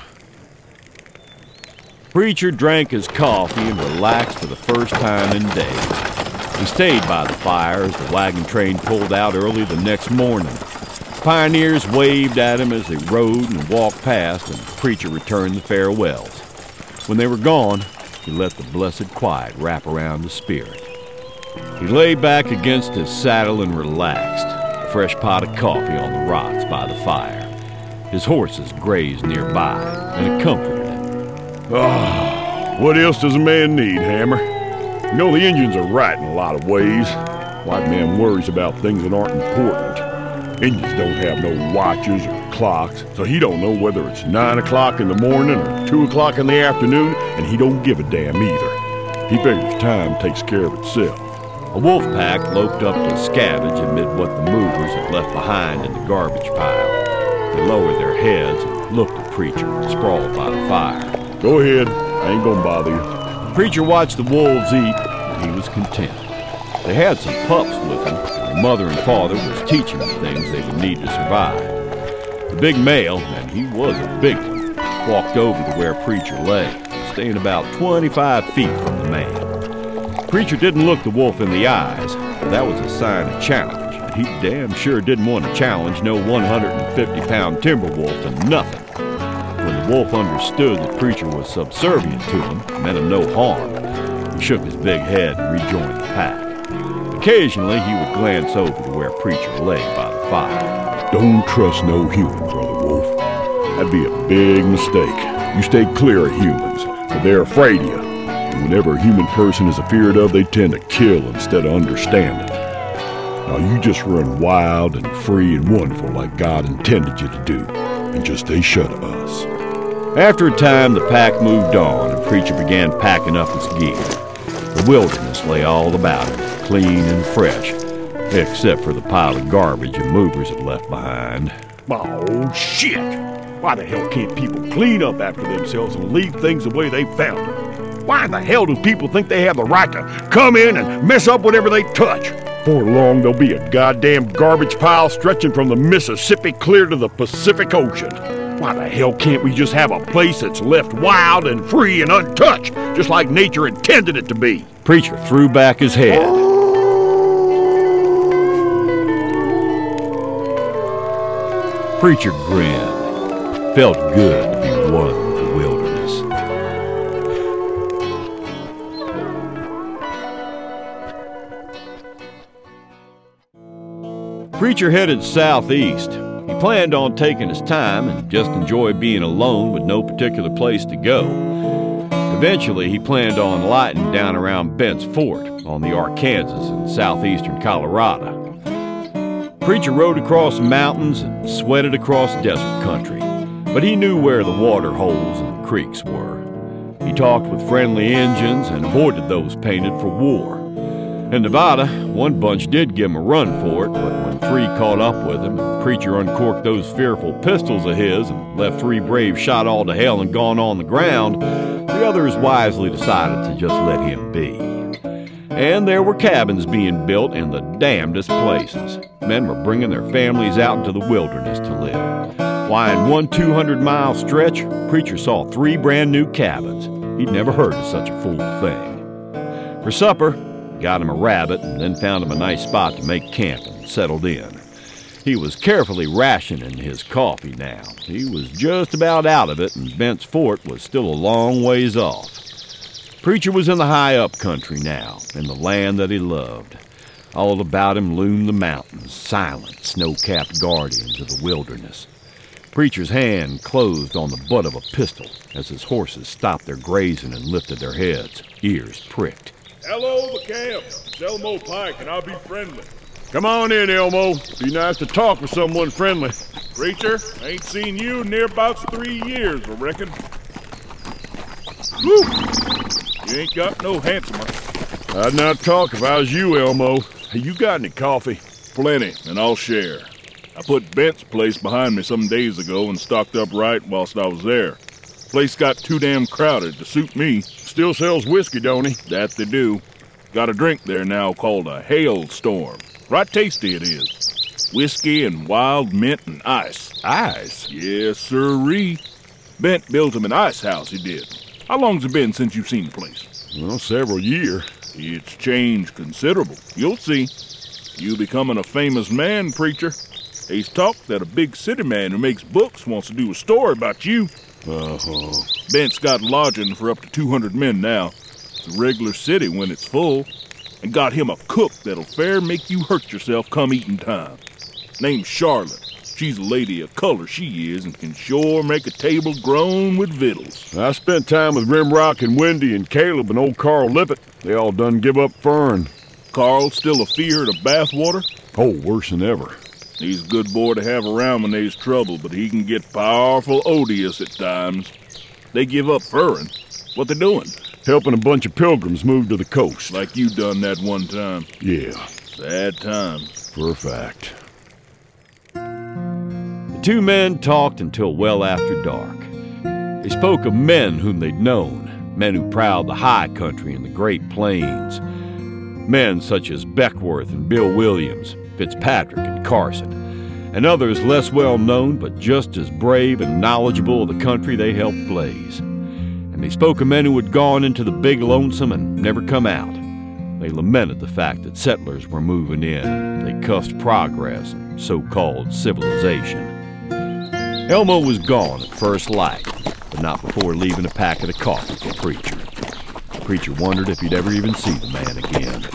[SPEAKER 1] Preacher drank his coffee and relaxed for the first time in days. He stayed by the fire as the wagon train pulled out early the next morning. Pioneers waved at him as they rode and walked past, and Preacher returned the farewells. When they were gone, he let the blessed quiet wrap around his spirit. He lay back against his saddle and relaxed, a fresh pot of coffee on the rocks by the fire. His horses grazed nearby, and it comforted him.
[SPEAKER 8] Ah, what else does a man need, Hammer? You know, the Indians are right in a lot of ways. White man worries about things that aren't important. Indians don't have no watches or clocks, so he don't know whether it's nine o'clock in the morning or two o'clock in the afternoon, and he don't give a damn either. He figures time takes care of itself.
[SPEAKER 1] A wolf pack loped up to scavenge amid what the movers had left behind in the garbage pile. They lowered their heads and looked at Preacher, sprawled by the fire.
[SPEAKER 8] Go ahead. I ain't gonna bother you.
[SPEAKER 1] Preacher watched the wolves eat, and he was content. They had some pups with them, and their mother and father was teaching them things they would need to survive. The big male, and he was a big one, walked over to where Preacher lay, staying about twenty-five feet from the man. Preacher didn't look the wolf in the eyes, but that was a sign of challenge. he damn sure didn't want to challenge no one hundred fifty pound timber wolf to nothing. When the wolf understood that Preacher was subservient to him, meant him no harm, he shook his big head and rejoined the pack. Occasionally, he would glance over to where Preacher lay by the fire.
[SPEAKER 8] Don't trust no human, Brother Wolf. That'd be a big mistake. You stay clear of humans, for they're afraid of you. And whenever a human person is afeared of, they tend to kill instead of understanding. Now you just run wild and free and wonderful like God intended you to do, and just stay shut of us.
[SPEAKER 1] After a time, the pack moved on, and Preacher began packing up his gear. The wilderness lay all about him, clean and fresh, except for the pile of garbage the movers had left behind.
[SPEAKER 8] Oh, shit! Why the hell can't people clean up after themselves and leave things the way they found them? Why the hell do people think they have the right to come in and mess up whatever they touch? Before long, there'll be a goddamn garbage pile stretching from the Mississippi clear to the Pacific Ocean. Why the hell can't we just have a place that's left wild and free and untouched, just like nature intended it to be?
[SPEAKER 1] Preacher threw back his head. Preacher grinned. Felt good to be one with the wilderness. Preacher headed southeast. He planned on taking his time and just enjoy being alone with no particular place to go. Eventually, he planned on lighting down around Bent's Fort on the Arkansas in southeastern Colorado. Preacher rode across the mountains and sweated across desert country, but he knew where the water holes and creeks were. He talked with friendly Injuns and avoided those painted for war. In Nevada, one bunch did give him a run for it, but when three caught up with him, and Preacher uncorked those fearful pistols of his and left three braves shot all to hell and gone on the ground, the others wisely decided to just let him be. And there were cabins being built in the damnedest places. Men were bringing their families out into the wilderness to live. Why, in one two hundred mile stretch, Preacher saw three brand new cabins. He'd never heard of such a fool thing. For supper, got him a rabbit and then found him a nice spot to make camp and settled in. He was carefully rationing his coffee now. He was just about out of it, and Bent's Fort was still a long ways off. Preacher was in the high-up country now, in the land that he loved. All about him loomed the mountains, silent, snow-capped guardians of the wilderness. Preacher's hand closed on the butt of a pistol as his horses stopped their grazing and lifted their heads, ears pricked.
[SPEAKER 17] Hello, the camp. It's Elmo Pike, and I'll be friendly.
[SPEAKER 8] Come on in, Elmo. Be nice to talk with someone friendly.
[SPEAKER 17] Preacher, I ain't seen you in near about three years, I reckon. Woo! You ain't got no handsomer.
[SPEAKER 8] I'd not talk if I was you, Elmo. Hey, you got any coffee?
[SPEAKER 17] Plenty, and I'll share. I put Bent's place behind me some days ago and stocked up right whilst I was there. Place got too damn crowded to suit me.
[SPEAKER 8] Still sells whiskey, don't he?
[SPEAKER 17] That they do. Got a drink there now called a Hailstorm. Right tasty it is. Whiskey and wild mint and ice.
[SPEAKER 8] Ice?
[SPEAKER 17] Yes, sirree. Bent built him an ice house, he did. How long's it been since you've seen the place?
[SPEAKER 8] Well, several years.
[SPEAKER 17] It's changed considerable. You'll see. You becoming a famous man, Preacher. He's talked that a big city man who makes books wants to do a story about you.
[SPEAKER 8] Uh-huh.
[SPEAKER 17] Bent's got lodging for up to two hundred men now. It's a regular city when it's full. And got him a cook that'll fair make you hurt yourself come eating time. Name's Charlotte. She's a lady of color, she is, and can sure make a table grown with victuals.
[SPEAKER 8] I spent time with Rimrock and Wendy and Caleb and old Carl Lippett. They all done give up furrin'.
[SPEAKER 17] Carl still a fear of bathwater?
[SPEAKER 8] Oh, worse than ever.
[SPEAKER 17] He's a good boy to have around when there's trouble, but he can get powerful odious at times. They give up furrin'. What they doing?
[SPEAKER 8] Helping a bunch of pilgrims move to the coast.
[SPEAKER 17] Like you done that one time.
[SPEAKER 8] Yeah.
[SPEAKER 17] Sad times.
[SPEAKER 8] For a fact.
[SPEAKER 1] The two men talked until well after dark. They spoke of men whom they'd known, men who prowled the high country and the Great Plains. Men such as Beckworth and Bill Williams, Fitzpatrick and Carson, and others less well known but just as brave and knowledgeable of the country they helped blaze. And they spoke of men who had gone into the big lonesome and never come out, They lamented the fact that settlers were moving in. They cussed progress and so-called civilization. Elmo was gone at first light, but not before leaving a packet of coffee for Preacher. Preacher wondered if he'd ever even see the man again.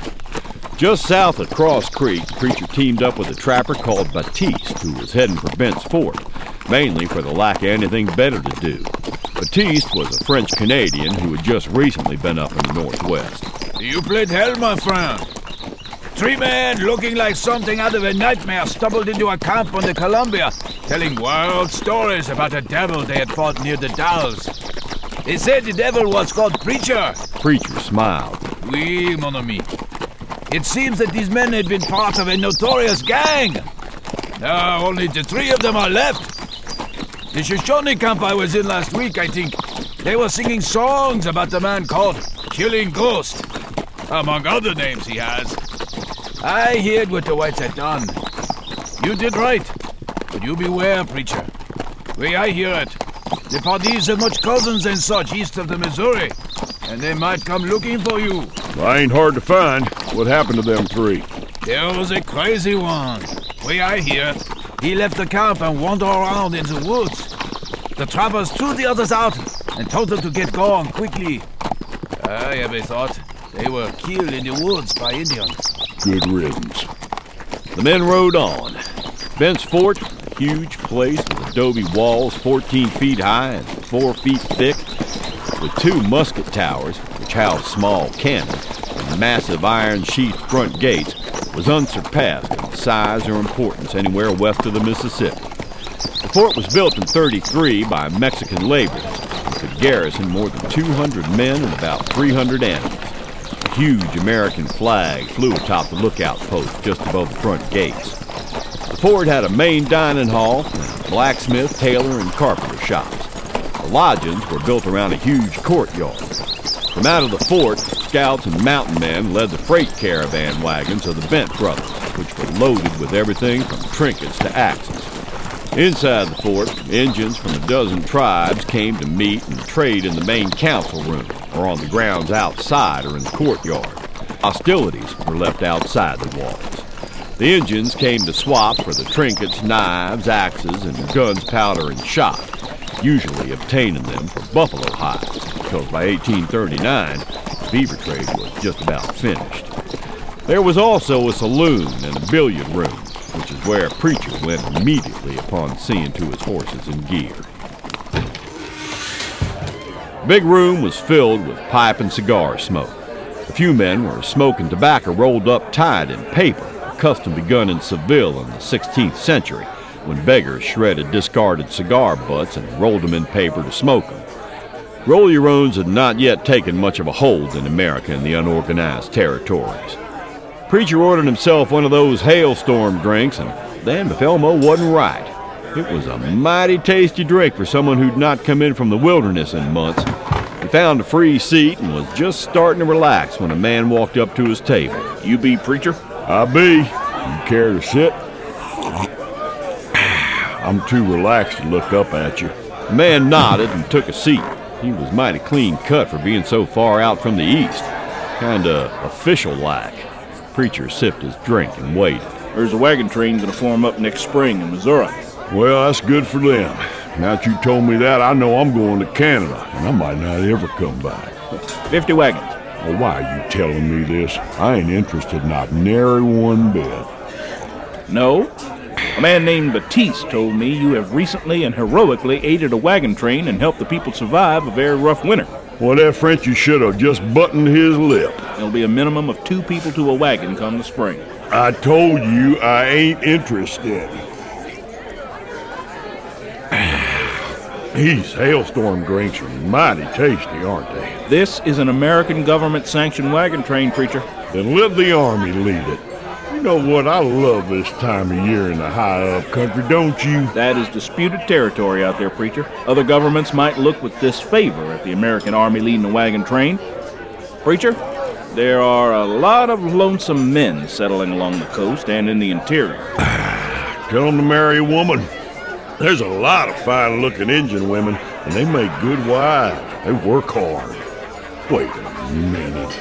[SPEAKER 1] Just south of Cross Creek, Preacher teamed up with a trapper called Baptiste, who was heading for Bent's Fort, mainly for the lack of anything better to do. Baptiste was a French-Canadian who had just recently been up in the Northwest.
[SPEAKER 2] You played hell, my friend. Three men looking like something out of a nightmare stumbled into a camp on the Columbia, telling wild stories about a devil they had fought near the Dalles. They said the devil was called Preacher.
[SPEAKER 1] Preacher smiled.
[SPEAKER 2] Oui, mon ami. It seems that these men had been part of a notorious gang. Now only the three of them are left. The Shoshone camp I was in last week, I think, they were singing songs about the man called Killing Ghost. Among other names he has. I heard what the whites had done. You did right. But you beware, Preacher. Way I hear it, the Pardis have much cousins and such east of the Missouri, and they might come looking for you.
[SPEAKER 8] I ain't hard to find. What happened to them three?
[SPEAKER 2] There was a crazy one. Way I hear it, he left the camp and wandered around in the woods. The trappers threw the others out and told them to get going quickly. I ever thought they were killed in the woods by Indians.
[SPEAKER 8] Good riddance.
[SPEAKER 1] The men rode on. Bent's Fort, a huge place with adobe walls fourteen feet high and four feet thick, with two musket towers, which housed small cannon, and massive iron-sheathed front gates, was unsurpassed in size or importance anywhere west of the Mississippi. The fort was built in thirty-three by Mexican laborers and could garrison more than two hundred men and about three hundred animals. A huge American flag flew atop the lookout post just above the front gates. The fort had a main dining hall, and blacksmith, tailor, and carpenter shops. The lodgings were built around a huge courtyard. From out of the fort, scouts and mountain men led the freight caravan wagons of the Bent brothers, which were loaded with everything from trinkets to axes. Inside the fort, Indians from a dozen tribes came to meet and trade in the main council room, or on the grounds outside or in the courtyard. Hostilities were left outside the walls. The Indians came to swap for the trinkets, knives, axes, and guns, powder, and shot, usually obtaining them for buffalo hides, because by eighteen thirty-nine, the beaver trade was just about finished. There was also a saloon and a billiard room, which is where a preacher went immediately upon seeing to his horses and gear. The big room was filled with pipe and cigar smoke. A few men were smoking tobacco rolled up tight in paper, a custom begun in Seville in the sixteenth century, when beggars shredded discarded cigar butts and rolled them in paper to smoke them. Roll-your-owns had not yet taken much of a hold in America in the unorganized territories. Preacher ordered himself one of those hailstorm drinks, and damn if Elmo wasn't right. It was a mighty tasty drink for someone who'd not come in from the wilderness in months. He found a free seat and was just starting to relax when a man walked up to his table.
[SPEAKER 8] You be Preacher? I be. You care to sit? I'm too relaxed to look up at you.
[SPEAKER 1] The man nodded and took a seat. He was mighty clean cut for being so far out from the east. Kinda official-like. Preacher sipped his drink and waited.
[SPEAKER 17] There's a wagon train gonna form up next spring in Missouri.
[SPEAKER 8] Well, that's good for them. Now that you told me that, I know I'm going to Canada, and I might not ever come back.
[SPEAKER 17] Fifty wagons.
[SPEAKER 8] Well, why are you telling me this? I ain't interested not nary one bit.
[SPEAKER 17] No? A man named Baptiste told me you have recently and heroically aided a wagon train and helped the people survive a very rough winter.
[SPEAKER 8] Well, that Frenchy should have just buttoned his lip.
[SPEAKER 17] There'll be a minimum of two people to a wagon come the spring.
[SPEAKER 8] I told you I ain't interested. These hailstorm drinks are mighty tasty, aren't they?
[SPEAKER 17] This is an American government-sanctioned wagon train, Preacher.
[SPEAKER 8] Then let the Army lead it. You know what? I love this time of year in the high-up country, don't you?
[SPEAKER 17] That is disputed territory out there, Preacher. Other governments might look with disfavor at the American Army leading a wagon train. Preacher, there are a lot of lonesome men settling along the coast and in the interior.
[SPEAKER 8] Tell them to marry a woman. There's a lot of fine-looking Indian women, and they make good wives. They work hard. Wait a minute.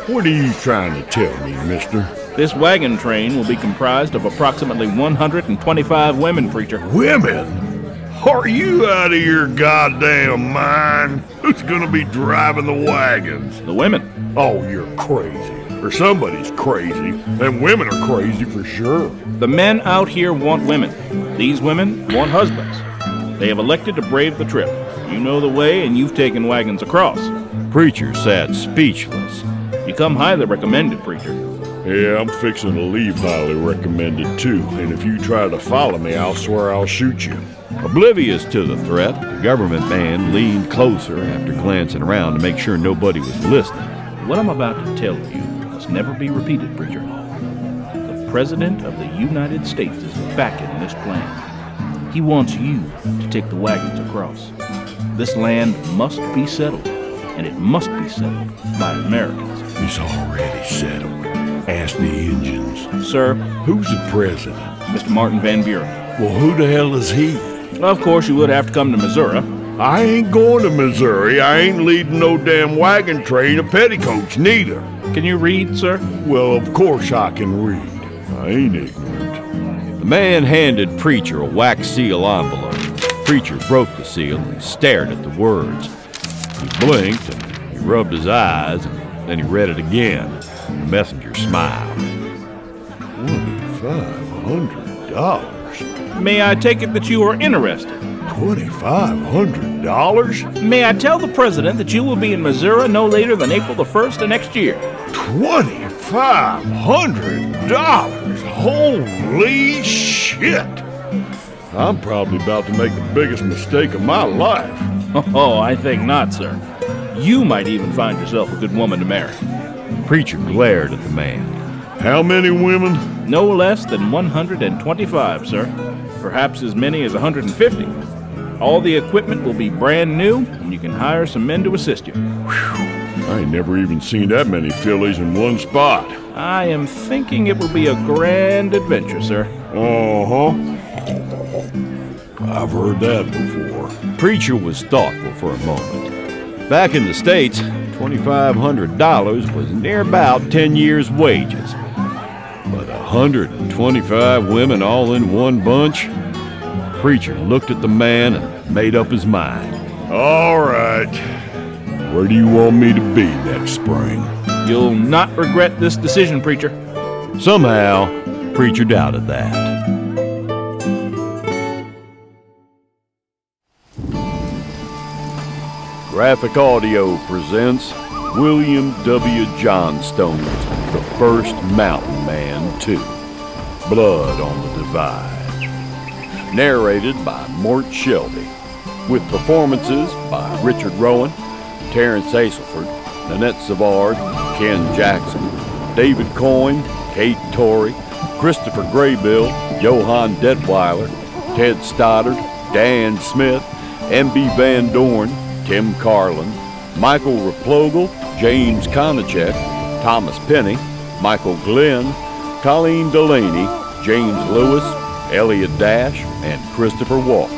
[SPEAKER 8] What are you trying to tell me, mister?
[SPEAKER 17] This wagon train will be comprised of approximately one hundred twenty-five women, preacher.
[SPEAKER 8] Women? Are you out of your goddamn mind? Who's gonna be driving the wagons?
[SPEAKER 17] The women.
[SPEAKER 8] Oh, you're crazy. Or somebody's crazy. And women are crazy for sure.
[SPEAKER 17] The men out here want women. These women want husbands. They have elected to brave the trip. You know the way, and you've taken wagons across.
[SPEAKER 1] Preacher sat speechless.
[SPEAKER 17] You come highly recommended, preacher.
[SPEAKER 8] Yeah, I'm fixing to leave highly recommended too, and if you try to follow me, I'll swear I'll shoot you.
[SPEAKER 1] Oblivious to the threat, the government man leaned closer after glancing around to make sure nobody was listening.
[SPEAKER 17] What I'm about to tell you must never be repeated, preacher. The President of the United States is backing this plan. He wants you to take the wagons across. This land must be settled, and it must be settled by Americans.
[SPEAKER 8] It's already settled. Ask the Indians.
[SPEAKER 17] Sir?
[SPEAKER 8] Who's the president?
[SPEAKER 17] Mister Martin Van Buren.
[SPEAKER 8] Well, who the hell is he?
[SPEAKER 17] Of course, you would have to come to Missouri.
[SPEAKER 8] I ain't going to Missouri. I ain't leading no damn wagon train of petticoats, neither.
[SPEAKER 17] Can you read, sir?
[SPEAKER 8] Well, of course I can read. I ain't ignorant.
[SPEAKER 1] The man handed Preacher a wax seal envelope. Preacher broke the seal and stared at the words. He blinked and he rubbed his eyes, and then he read it again. The messenger smiled.
[SPEAKER 8] Twenty-five hundred dollars?
[SPEAKER 17] May I take it that you are interested?
[SPEAKER 8] Twenty-five hundred dollars?
[SPEAKER 17] May I tell the president that you will be in Missouri no later than April the first of next year?
[SPEAKER 8] Twenty-five hundred dollars? Holy shit! I'm probably about to make the biggest mistake of my life.
[SPEAKER 17] Oh, I think not, sir. You might even find yourself a good woman to marry.
[SPEAKER 1] Preacher glared at the man.
[SPEAKER 8] How many women?
[SPEAKER 17] No less than one hundred twenty-five, sir. Perhaps as many as one hundred fifty. All the equipment will be brand new, and you can hire some men to assist you.
[SPEAKER 8] Whew. I ain't never even seen that many fillies in one spot.
[SPEAKER 17] I am thinking it will be a grand adventure, sir.
[SPEAKER 8] Uh-huh. I've heard that before.
[SPEAKER 1] Preacher was thoughtful for a moment. Back in the States, twenty-five hundred dollars was near about ten years' wages. But one hundred twenty-five women all in one bunch? Preacher looked at the man and made up his mind.
[SPEAKER 8] All right. Where do you want me to be next spring?
[SPEAKER 17] You'll not regret this decision, preacher.
[SPEAKER 1] Somehow, Preacher doubted that. Graphic Audio presents William W. Johnstone's The First Mountain Man two, Blood on the Divide. Narrated by Mort Shelby, with performances by Richard Rowan, Terrence Aselford, Nanette Savard, Ken Jackson, David Coyne, Kate Torrey, Christopher Graybill, Johann Detweiler, Ted Stoddard, Dan Smith, M B Van Dorn, Tim Carlin, Michael Replogle, James Konachek, Thomas Penny, Michael Glenn, Colleen Delaney, James Lewis, Elliot Dash, and Christopher Walker.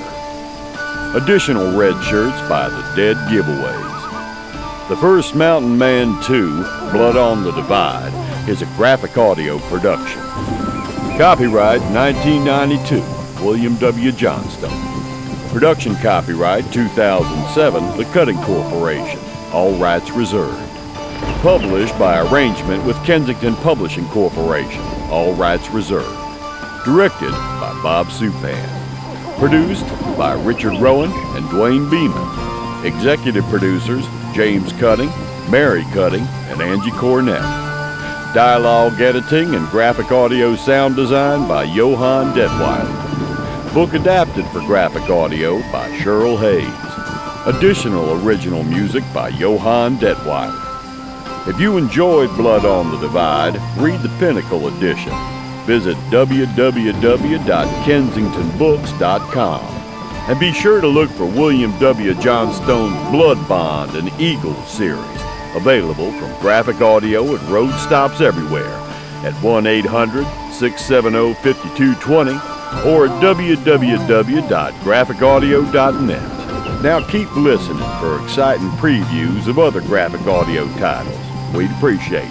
[SPEAKER 1] Additional red shirts by the Dead Giveaways. The First Mountain Man two, Blood on the Divide, is a Graphic Audio production. Copyright nineteen ninety-two, William W. Johnstone. Production copyright two thousand seven, The Cutting Corporation. All rights reserved. Published by arrangement with Kensington Publishing Corporation. All rights reserved. Directed by Bob Supan. Produced by Richard Rowan and Dwayne Beeman. Executive producers James Cutting, Mary Cutting, and Angie Cornett. Dialogue editing and graphic audio sound design by Johann Detweiler. Book adapted for graphic audio by Cheryl Hayes. Additional original music by Johann Detweiler. If you enjoyed Blood on the Divide, read the Pinnacle edition. Visit w w w dot kensington books dot com. And be sure to look for William W. Johnstone's Blood Bond and Eagle series, available from Graphic Audio and road stops everywhere at one eight hundred, six seven zero, five two two zero or at w w w dot graphic audio dot net. Now keep listening for exciting previews of other Graphic Audio titles.
[SPEAKER 8] We'd appreciate it.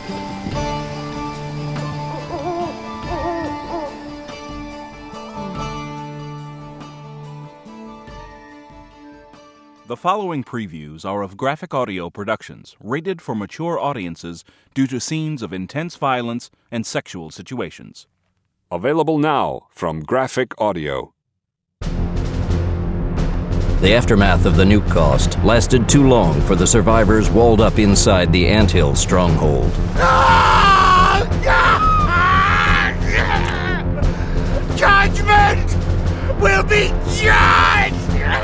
[SPEAKER 20] The following previews are of Graphic Audio Productions, rated for mature audiences due to scenes of intense violence and sexual situations.
[SPEAKER 4] Available now from Graphic Audio.
[SPEAKER 16] The aftermath of the nuke cost lasted too long for the survivors walled up inside the anthill stronghold.
[SPEAKER 19] Judgment will be judged!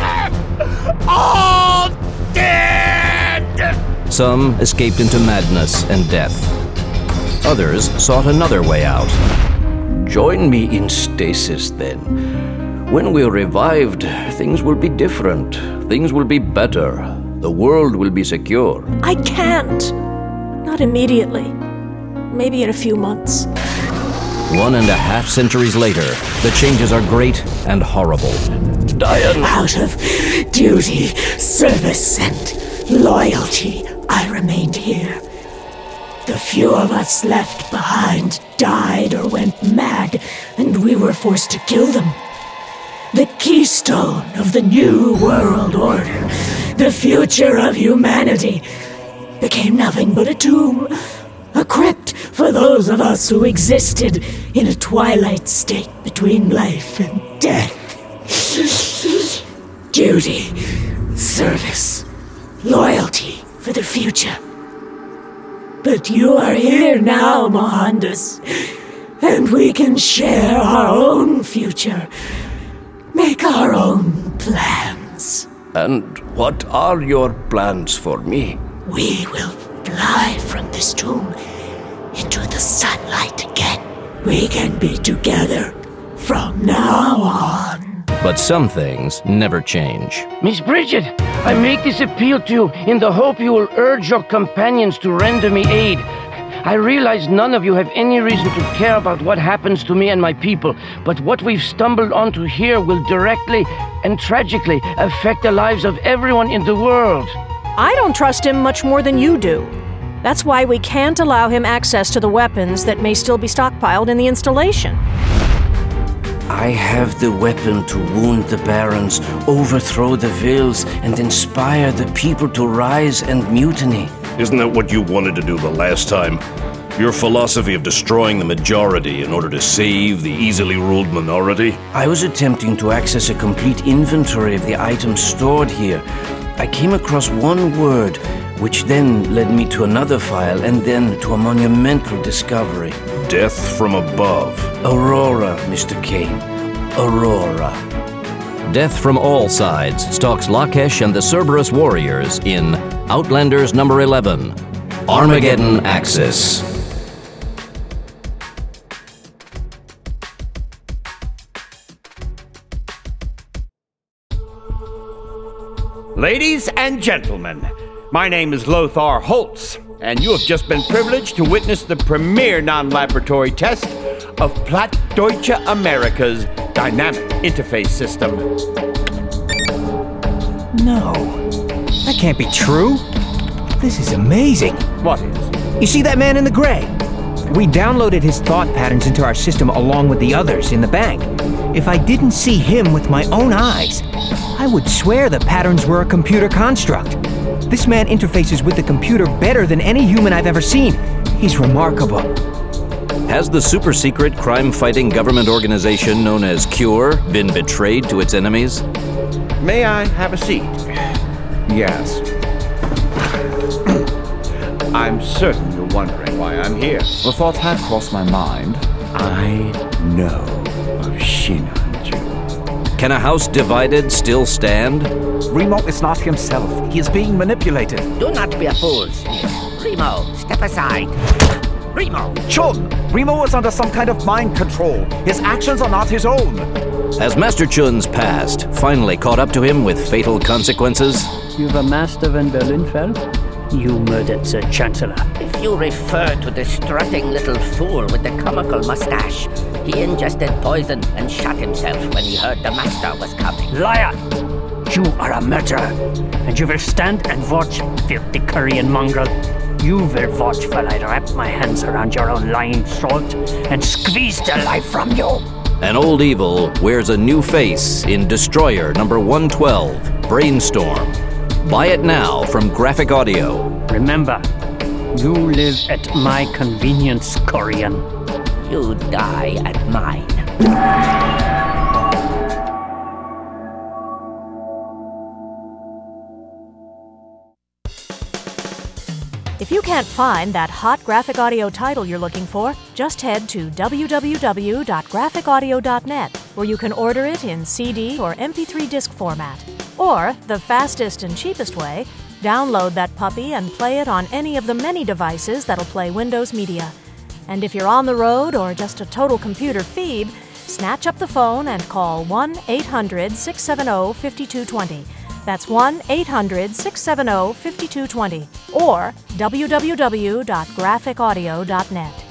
[SPEAKER 19] All dead!
[SPEAKER 16] Some escaped into madness and death. Others sought another way out. Join me in stasis, then. When we're revived, things will be different. Things will be better. The world will be secure.
[SPEAKER 21] I can't. Not immediately. Maybe in a few months.
[SPEAKER 16] One and a half centuries later, the changes are great and horrible. Diane.
[SPEAKER 22] Out of duty, service, and loyalty, I remained here. The few of us left behind died or went mad, and we were forced to kill them. The keystone of the new world order, the future of humanity, became nothing but a tomb, a crypt for those of us who existed in a twilight state between life and death. Duty, service, loyalty for the future. But you are here now, Mohandas, and we can share our own future, make our own plans.
[SPEAKER 16] And what are your plans for me?
[SPEAKER 22] We will fly from this tomb into the sunlight again. We can be together from now on.
[SPEAKER 16] But some things never change.
[SPEAKER 23] Miss Bridget, I make this appeal to you in the hope you will urge your companions to render me aid. I realize none of you have any reason to care about what happens to me and my people, but what we've stumbled onto here will directly and tragically affect the lives of everyone in the world.
[SPEAKER 21] I don't trust him much more than you do. That's why we can't allow him access to the weapons that may still be stockpiled in the installation.
[SPEAKER 23] I have the weapon to wound the barons, overthrow the Villes, and inspire the people to rise and mutiny.
[SPEAKER 24] Isn't that what you wanted to do the last time? Your philosophy of destroying the majority in order to save the easily ruled minority?
[SPEAKER 23] I was attempting to access a complete inventory of the items stored here. I came across one word, which then led me to another file, and then to a monumental discovery.
[SPEAKER 24] Death from above.
[SPEAKER 23] Aurora, Mister Kane. Aurora.
[SPEAKER 16] Death from all sides stalks Lakesh and the Cerberus warriors in Outlanders number eleven, Armageddon Axis.
[SPEAKER 25] Ladies and gentlemen, my name is Lothar Holtz, and you have just been privileged to witness the premier non-laboratory test of Plattdeutsche America's dynamic interface system.
[SPEAKER 26] No, that can't be true. This is amazing.
[SPEAKER 25] What is?
[SPEAKER 26] You see that man in the gray? We downloaded his thought patterns into our system along with the others in the bank. If I didn't see him with my own eyes, I would swear the patterns were a computer construct. This man interfaces with the computer better than any human I've ever seen. He's remarkable.
[SPEAKER 16] Has the super-secret crime-fighting government organization known as CURE been betrayed to its enemies?
[SPEAKER 25] May I have a seat?
[SPEAKER 2] Yes.
[SPEAKER 25] I'm certain you're wondering why I'm here.
[SPEAKER 27] The thought had crossed my mind.
[SPEAKER 25] I know of Shinanju.
[SPEAKER 16] Can a house divided still stand?
[SPEAKER 27] Remo is not himself. He is being manipulated.
[SPEAKER 28] Do not be a fool, Smith. Remo, step aside. Remo!
[SPEAKER 27] Chun! Remo is under some kind of mind control. His actions are not his own.
[SPEAKER 16] Has Master Chun's past finally caught up to him with fatal consequences?
[SPEAKER 29] You were Master when Berlin fell? You murdered the Chancellor.
[SPEAKER 28] If you refer to the strutting little fool with the comical mustache, he ingested poison and shot himself when he heard the Master was coming.
[SPEAKER 29] Liar! You are a murderer, and you will stand and watch, filthy Korean mongrel. You will watch while I wrap my hands around your own lying throat and squeeze the life from you.
[SPEAKER 24] An old evil wears a new face in Destroyer number one twelve, Brainstorm. Buy it now from Graphic Audio.
[SPEAKER 29] Remember, you live at my convenience, Corian.
[SPEAKER 28] You die at mine.
[SPEAKER 21] If you can't find that hot graphic audio title you're looking for, just head to w w w dot graphic audio dot net, where you can order it in C D or M P three disc format. Or, the fastest and cheapest way, download that puppy and play it on any of the many devices that'll play Windows Media. And if you're on the road or just a total computer phoebe, snatch up the phone and call one eight hundred, six seven zero, five two two zero. That's one eight hundred, six seven zero, five two two zero. Or w w w dot graphic audio dot net.